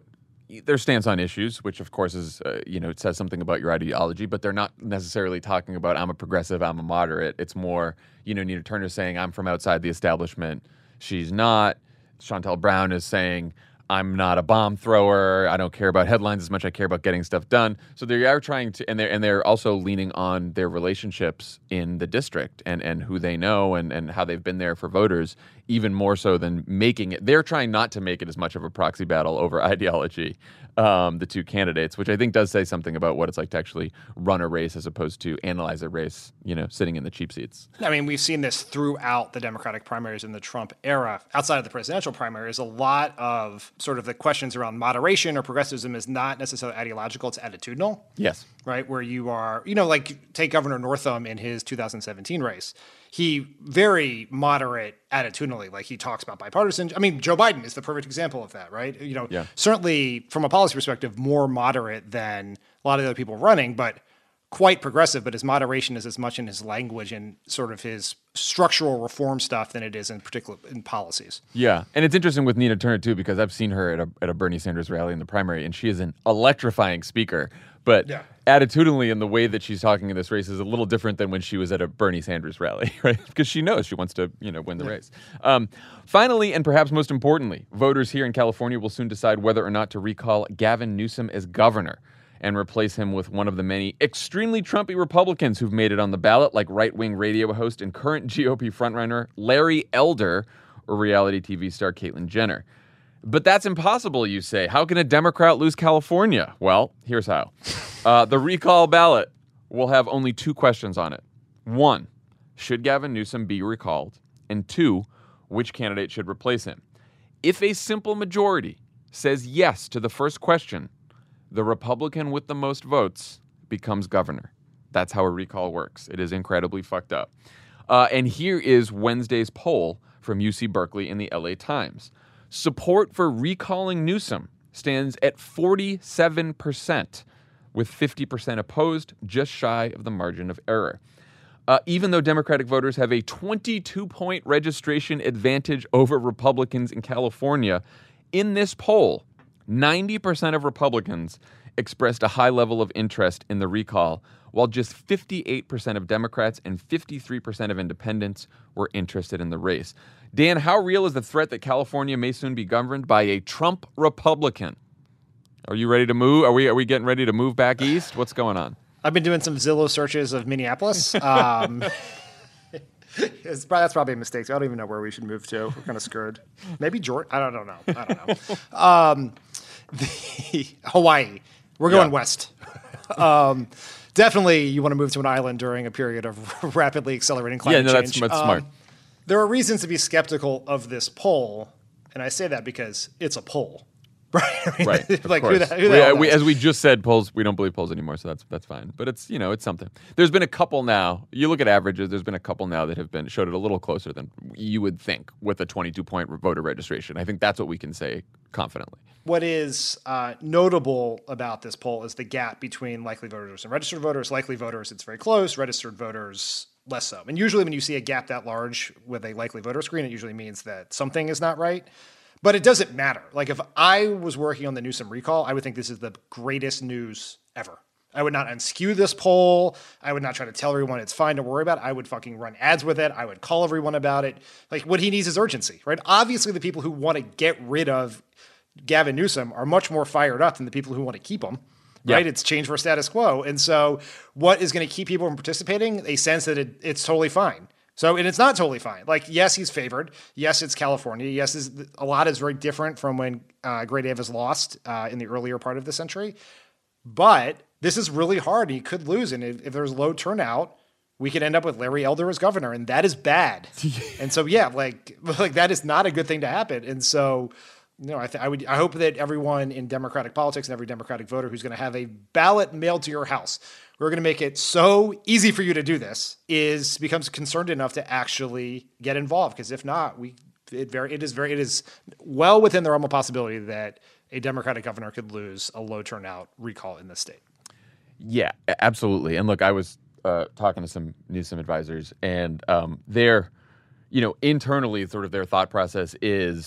their stance on issues, which of course is, uh, you know, it says something about your ideology, but they're not necessarily talking about I'm a progressive, I'm a moderate. It's more, you know, Nina Turner saying I'm from outside the establishment. She's not. Shontel Brown is saying I'm not a bomb thrower. I don't care about headlines as much. I care about getting stuff done. So they are trying to, and they're and they're also leaning on their relationships in the district and, and who they know and, and how they've been there for voters, even more so than making it. They're trying not to make it as much of a proxy battle over ideology, um, the two candidates, which I think does say something about what it's like to actually run a race as opposed to analyze a race, you know, sitting in the cheap seats. I mean, we've seen this throughout the Democratic primaries in the Trump era. Outside of the presidential primaries, a lot of sort of the questions around moderation or progressivism is not necessarily ideological, it's attitudinal. Yes. Right? Where you are, you know, like take Governor Northam in his two thousand seventeen race. He very moderate attitudinally, like he talks about bipartisan. I mean, Joe Biden is the perfect example of that, right? You know, yeah. certainly from a policy perspective, more moderate than a lot of the other people running, but quite progressive. But his moderation is as much in his language and sort of his structural reform stuff than it is in particular in policies. Yeah, and it's interesting with Nina Turner too, because I've seen her at a at a Bernie Sanders rally in the primary, and she is an electrifying speaker. But yeah. attitudinally, in the way that she's talking in this race is a little different than when she was at a Bernie Sanders rally, right? Because she knows she wants to, you know, win the yeah. race. Um, finally, and perhaps most importantly, voters here in California will soon decide whether or not to recall Gavin Newsom as governor and replace him with one of the many extremely Trumpy Republicans who've made it on the ballot, like right-wing radio host and current G O P frontrunner Larry Elder or reality T V star Caitlyn Jenner. But that's impossible, you say. How can a Democrat lose California? Well, here's how. Uh, the recall ballot will have only two questions on it. One, should Gavin Newsom be recalled? And two, which candidate should replace him? If a simple majority says yes to the first question, the Republican with the most votes becomes governor. That's how a recall works. It is incredibly fucked up. Uh, and here is Wednesday's poll from U C Berkeley in the L A Times. Support for recalling Newsom stands at forty-seven percent, with fifty percent opposed, just shy of the margin of error. Uh, even though Democratic voters have a twenty-two point registration advantage over Republicans in California, in this poll, ninety percent of Republicans expressed a high level of interest in the recall, while just fifty-eight percent of Democrats and fifty-three percent of independents were interested in the race. Dan, how real is the threat that California may soon be governed by a Trump Republican? Are you ready to move? Are we are we getting ready to move back east? What's going on? I've been doing some Zillow searches of Minneapolis. Um, it's probably, that's probably a mistake. I don't even know where we should move to. We're kind of screwed. Maybe Georgia. I don't, I don't know. I don't know. Um, the, Hawaii. We're going Yeah. west. Um, definitely, you want to move to an island during a period of rapidly accelerating climate Yeah, no, that's- change. that's Um, smart. There are reasons to be skeptical of this poll, and I say that because it's a poll. Right, I mean, Right, of like course. who the, who the we, hell we, knows? as we just said, polls, we don't believe polls anymore, so that's that's fine. But it's, you know, it's something. There's been a couple now. You look at averages, there's been a couple now that have been showed it a little closer than you would think with a twenty-two point voter registration. I think that's what we can say confidently. What is uh, notable about this poll is the gap between likely voters and registered voters. Likely voters, it's very close. Registered voters, less so. And usually when you see a gap that large with a likely voter screen, it usually means that something is not right. But it doesn't matter. Like if I was working on the Newsom recall, I would think this is the greatest news ever. I would not unskew this poll. I would not try to tell everyone it's fine to worry about. I would fucking run ads with it. I would call everyone about it. Like what he needs is urgency, right? Obviously the people who want to get rid of Gavin Newsom are much more fired up than the people who want to keep him. Right? Yeah. It's change for status quo. And so what is going to keep people from participating? A sense that it, it's totally fine. So, and it's not totally fine. Like, yes, he's favored. Yes, it's California. Yes, is, a lot is very different from when uh, Gray Davis lost uh, in the earlier part of the century. But this is really hard. He could lose. And if, if there's low turnout, we could end up with Larry Elder as governor. And that is bad. And so, yeah, like, like that is not a good thing to happen. And so, you know, I, th- I would, I hope that everyone in Democratic politics and every Democratic voter who's going to have a ballot mailed to your house, we're going to make it so easy for you to do this, is becomes concerned enough to actually get involved. Because if not, we it very it is very it is well within the realm of possibility that a Democratic governor could lose a low turnout recall in this state. Yeah, absolutely. And look, I was uh, talking to some Newsom advisors, and um, they're, you know, internally, sort of their thought process is,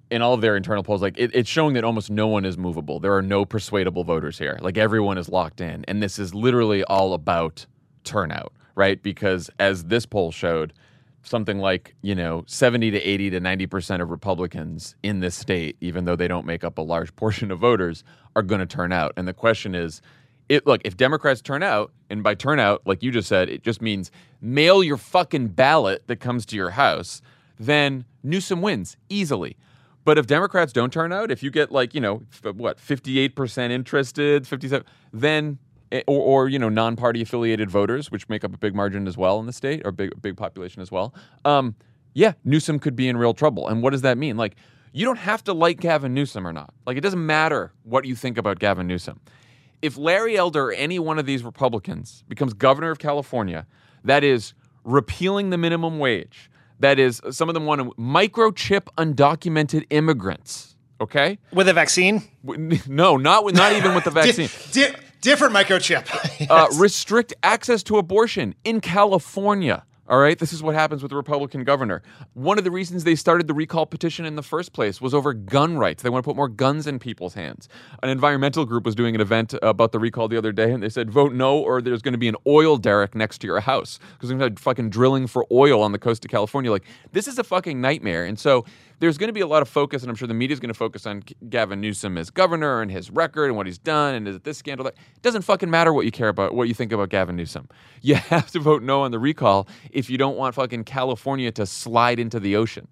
in all of their internal polls, like it, it's showing that almost no one is movable. There are no persuadable voters here. Like everyone is locked in. And this is literally all about turnout, right? Because as this poll showed, something like, you know, seventy to eighty to ninety percent of Republicans in this state, even though they don't make up a large portion of voters, are going to turn out. And the question is, it, look, if Democrats turn out, and by turnout, like you just said, it just means mail your fucking ballot that comes to your house, then Newsom wins easily. But if Democrats don't turn out, if you get like, you know, what, fifty-eight percent interested, fifty-seven, then, or, or you know, non-party affiliated voters, which make up a big margin as well in the state, or big big population as well, um, yeah, Newsom could be in real trouble. And what does that mean? Like, you don't have to like Gavin Newsom or not. Like, it doesn't matter what you think about Gavin Newsom. If Larry Elder or any one of these Republicans becomes governor of California, that is repealing the minimum wage, that is, some of them want to microchip undocumented immigrants, okay? With a vaccine? No, not with, not even with the vaccine. Di- di- different microchip. Yes. uh, restrict access to abortion in California. All right, this is what happens with the Republican governor. One of the reasons they started the recall petition in the first place was over gun rights. They want to put more guns in people's hands. An environmental group was doing an event about the recall the other day, and they said, vote no, or there's going to be an oil derrick next to your house because they're going to have fucking drilling for oil on the coast of California. Like, this is a fucking nightmare. And so there's going to be a lot of focus, and I'm sure the media is going to focus on Gavin Newsom as governor and his record and what he's done and is it this scandal. That it doesn't fucking matter what you care about, what you think about Gavin Newsom. You have to vote no on the recall if you don't want fucking California to slide into the ocean,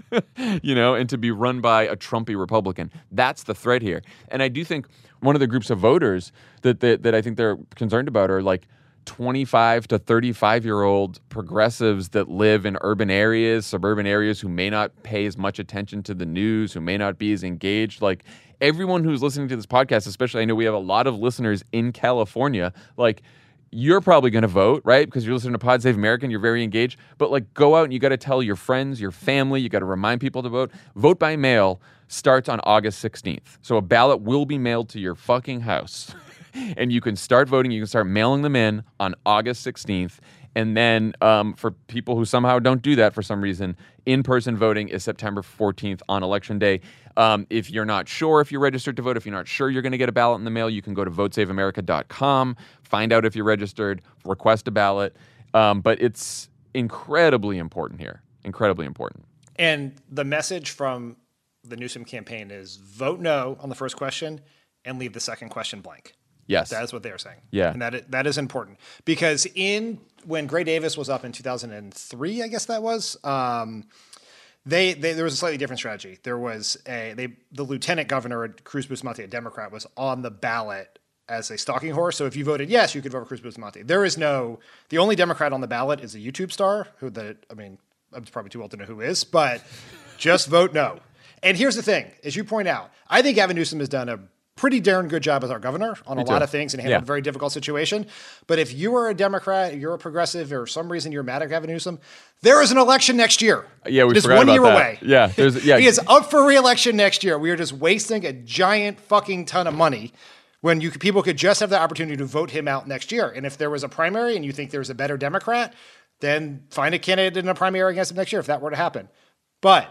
you know, and to be run by a Trumpy Republican. That's the threat here. And I do think one of the groups of voters that that, that I think they're concerned about are like twenty-five to thirty-five year old progressives that live in urban areas, suburban areas, who may not pay as much attention to the news, who may not be as engaged. Like, everyone who's listening to this podcast, especially, I know we have a lot of listeners in California, like, you're probably going to vote, right? Because you're listening to Pod Save America, you're very engaged. But like, go out and you got to tell your friends, your family, you got to remind people to vote. Vote by mail starts on August sixteenth. So a ballot will be mailed to your fucking house. And you can start voting. You can start mailing them in on August sixteenth. And then um, for people who somehow don't do that for some reason, in-person voting is September fourteenth on Election Day. Um, if you're not sure if you're registered to vote, if you're not sure you're going to get a ballot in the mail, you can go to vote save america dot com, find out if you're registered, request a ballot. Um, but it's incredibly important here. Incredibly important. And the message from the Newsom campaign is vote no on the first question and leave the second question blank. Yes. That is what they're saying. Yeah. And that is, that is important because in when Gray Davis was up in two thousand three, I guess that was, um, they, they there was a slightly different strategy. There was a they the lieutenant governor, Cruz Bustamante, a Democrat, was on the ballot as a stalking horse. So if you voted yes, you could vote for Cruz Bustamante. There is no the only Democrat on the ballot is a YouTube star who the I mean I'm probably too old to know who is, but just vote no. And here's the thing, as you point out, I think Gavin Newsom has done a pretty darn good job as our governor on Me a too. lot of things and handled Yeah. a very difficult situation. But if you are a Democrat, you're a progressive, or for some reason you're mad at Gavin Newsom, there is an election next year. Yeah, we It is forgot one about year that. away. Yeah, there's yeah. He is up for re-election next year. We are just wasting a giant fucking ton of money when you people could just have the opportunity to vote him out next year. And if there was a primary and you think there's a better Democrat, then find a candidate in a primary against him next year if that were to happen. But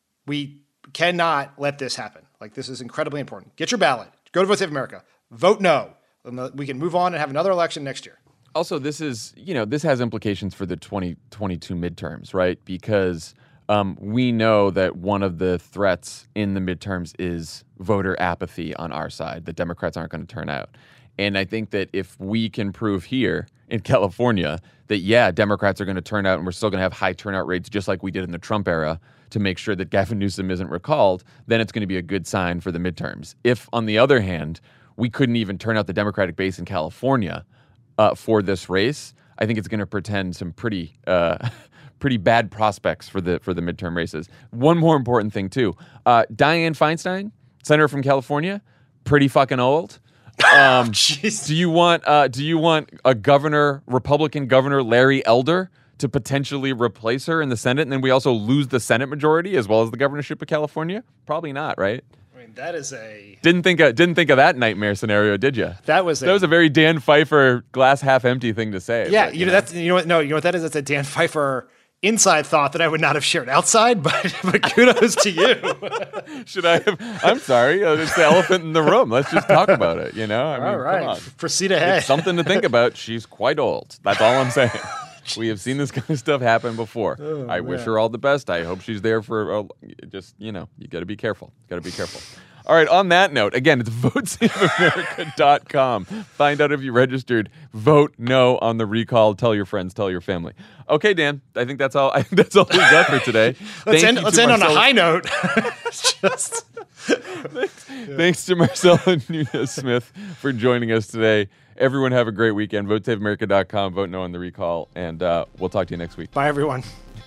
we cannot let this happen. Like, this is incredibly important. Get your ballot. Go to Vote Save America. Vote no. And we can move on and have another election next year. Also, this is, you know, this has implications for the twenty twenty-two midterms, right? Because um, we know that one of the threats in the midterms is voter apathy on our side, that Democrats aren't going to turn out. And I think that if we can prove here in California that, yeah, Democrats are going to turn out and we're still going to have high turnout rates just like we did in the Trump era to make sure that Gavin Newsom isn't recalled, then it's going to be a good sign for the midterms. If, on the other hand, we couldn't even turn out the Democratic base in California uh, for this race, I think it's going to portend some pretty uh, pretty bad prospects for the for the midterm races. One more important thing, too. Uh, Dianne Feinstein, senator from California, pretty fucking old. Um, do you want uh, do you want a governor, Republican governor Larry Elder, to potentially replace her in the Senate, and then we also lose the Senate majority as well as the governorship of California? Probably not, right? I mean, that is a didn't think of, didn't think of that nightmare scenario, did you? That was a, that was a very Dan Pfeiffer glass half empty thing to say. Yeah, but, you know, know that's you know what no you know what that is. That's a Dan Pfeiffer inside thought that I would not have shared outside, but, but kudos to you. Should I have? I'm sorry. It's the elephant in the room. Let's just talk about it, you know? I mean, all right. Come on. Proceed ahead. It's something to think about. She's quite old. That's all I'm saying. We have seen this kind of stuff happen before. Oh, I man. wish her all the best. I hope she's there for, uh, just, you know, you got to be careful. Got to be careful. All right, on that note, again, it's vote save america dot com. Find out if you registered. Vote no on the recall. Tell your friends. Tell your family. Okay, Dan, I think that's all I think that's all we've got for today. let's Thank end, let's end on a high note. Just thanks, yeah. thanks to Marcella Nunez-Smith for joining us today. Everyone have a great weekend. vote save america dot com. Vote no on the recall. And uh, we'll talk to you next week. Bye, everyone.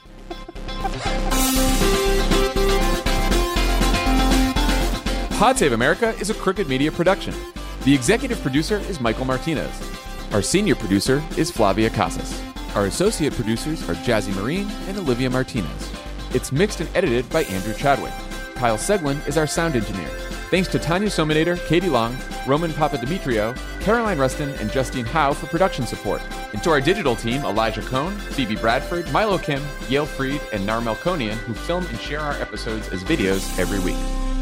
Pod Save America is a Crooked Media production. The executive producer is Michael Martinez. Our senior producer is Flavia Casas. Our associate producers are Jazzy Marine and Olivia Martinez. It's mixed and edited by Andrew Chadwick. Kyle Seglin is our sound engineer. Thanks to Tanya Sominator, Katie Long, Roman Papadimitriou, Caroline Rustin, and Justine Howe for production support. And to our digital team, Elijah Cohn, Phoebe Bradford, Milo Kim, Yale Freed, and Nar Melkonian, who film and share our episodes as videos every week.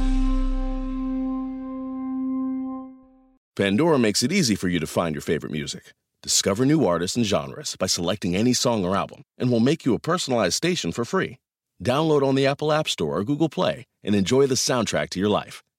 Pandora makes it easy for you to find your favorite music. Discover new artists and genres by selecting any song or album, and we'll make you a personalized station for free. Download on the Apple App Store or Google Play and enjoy the soundtrack to your life.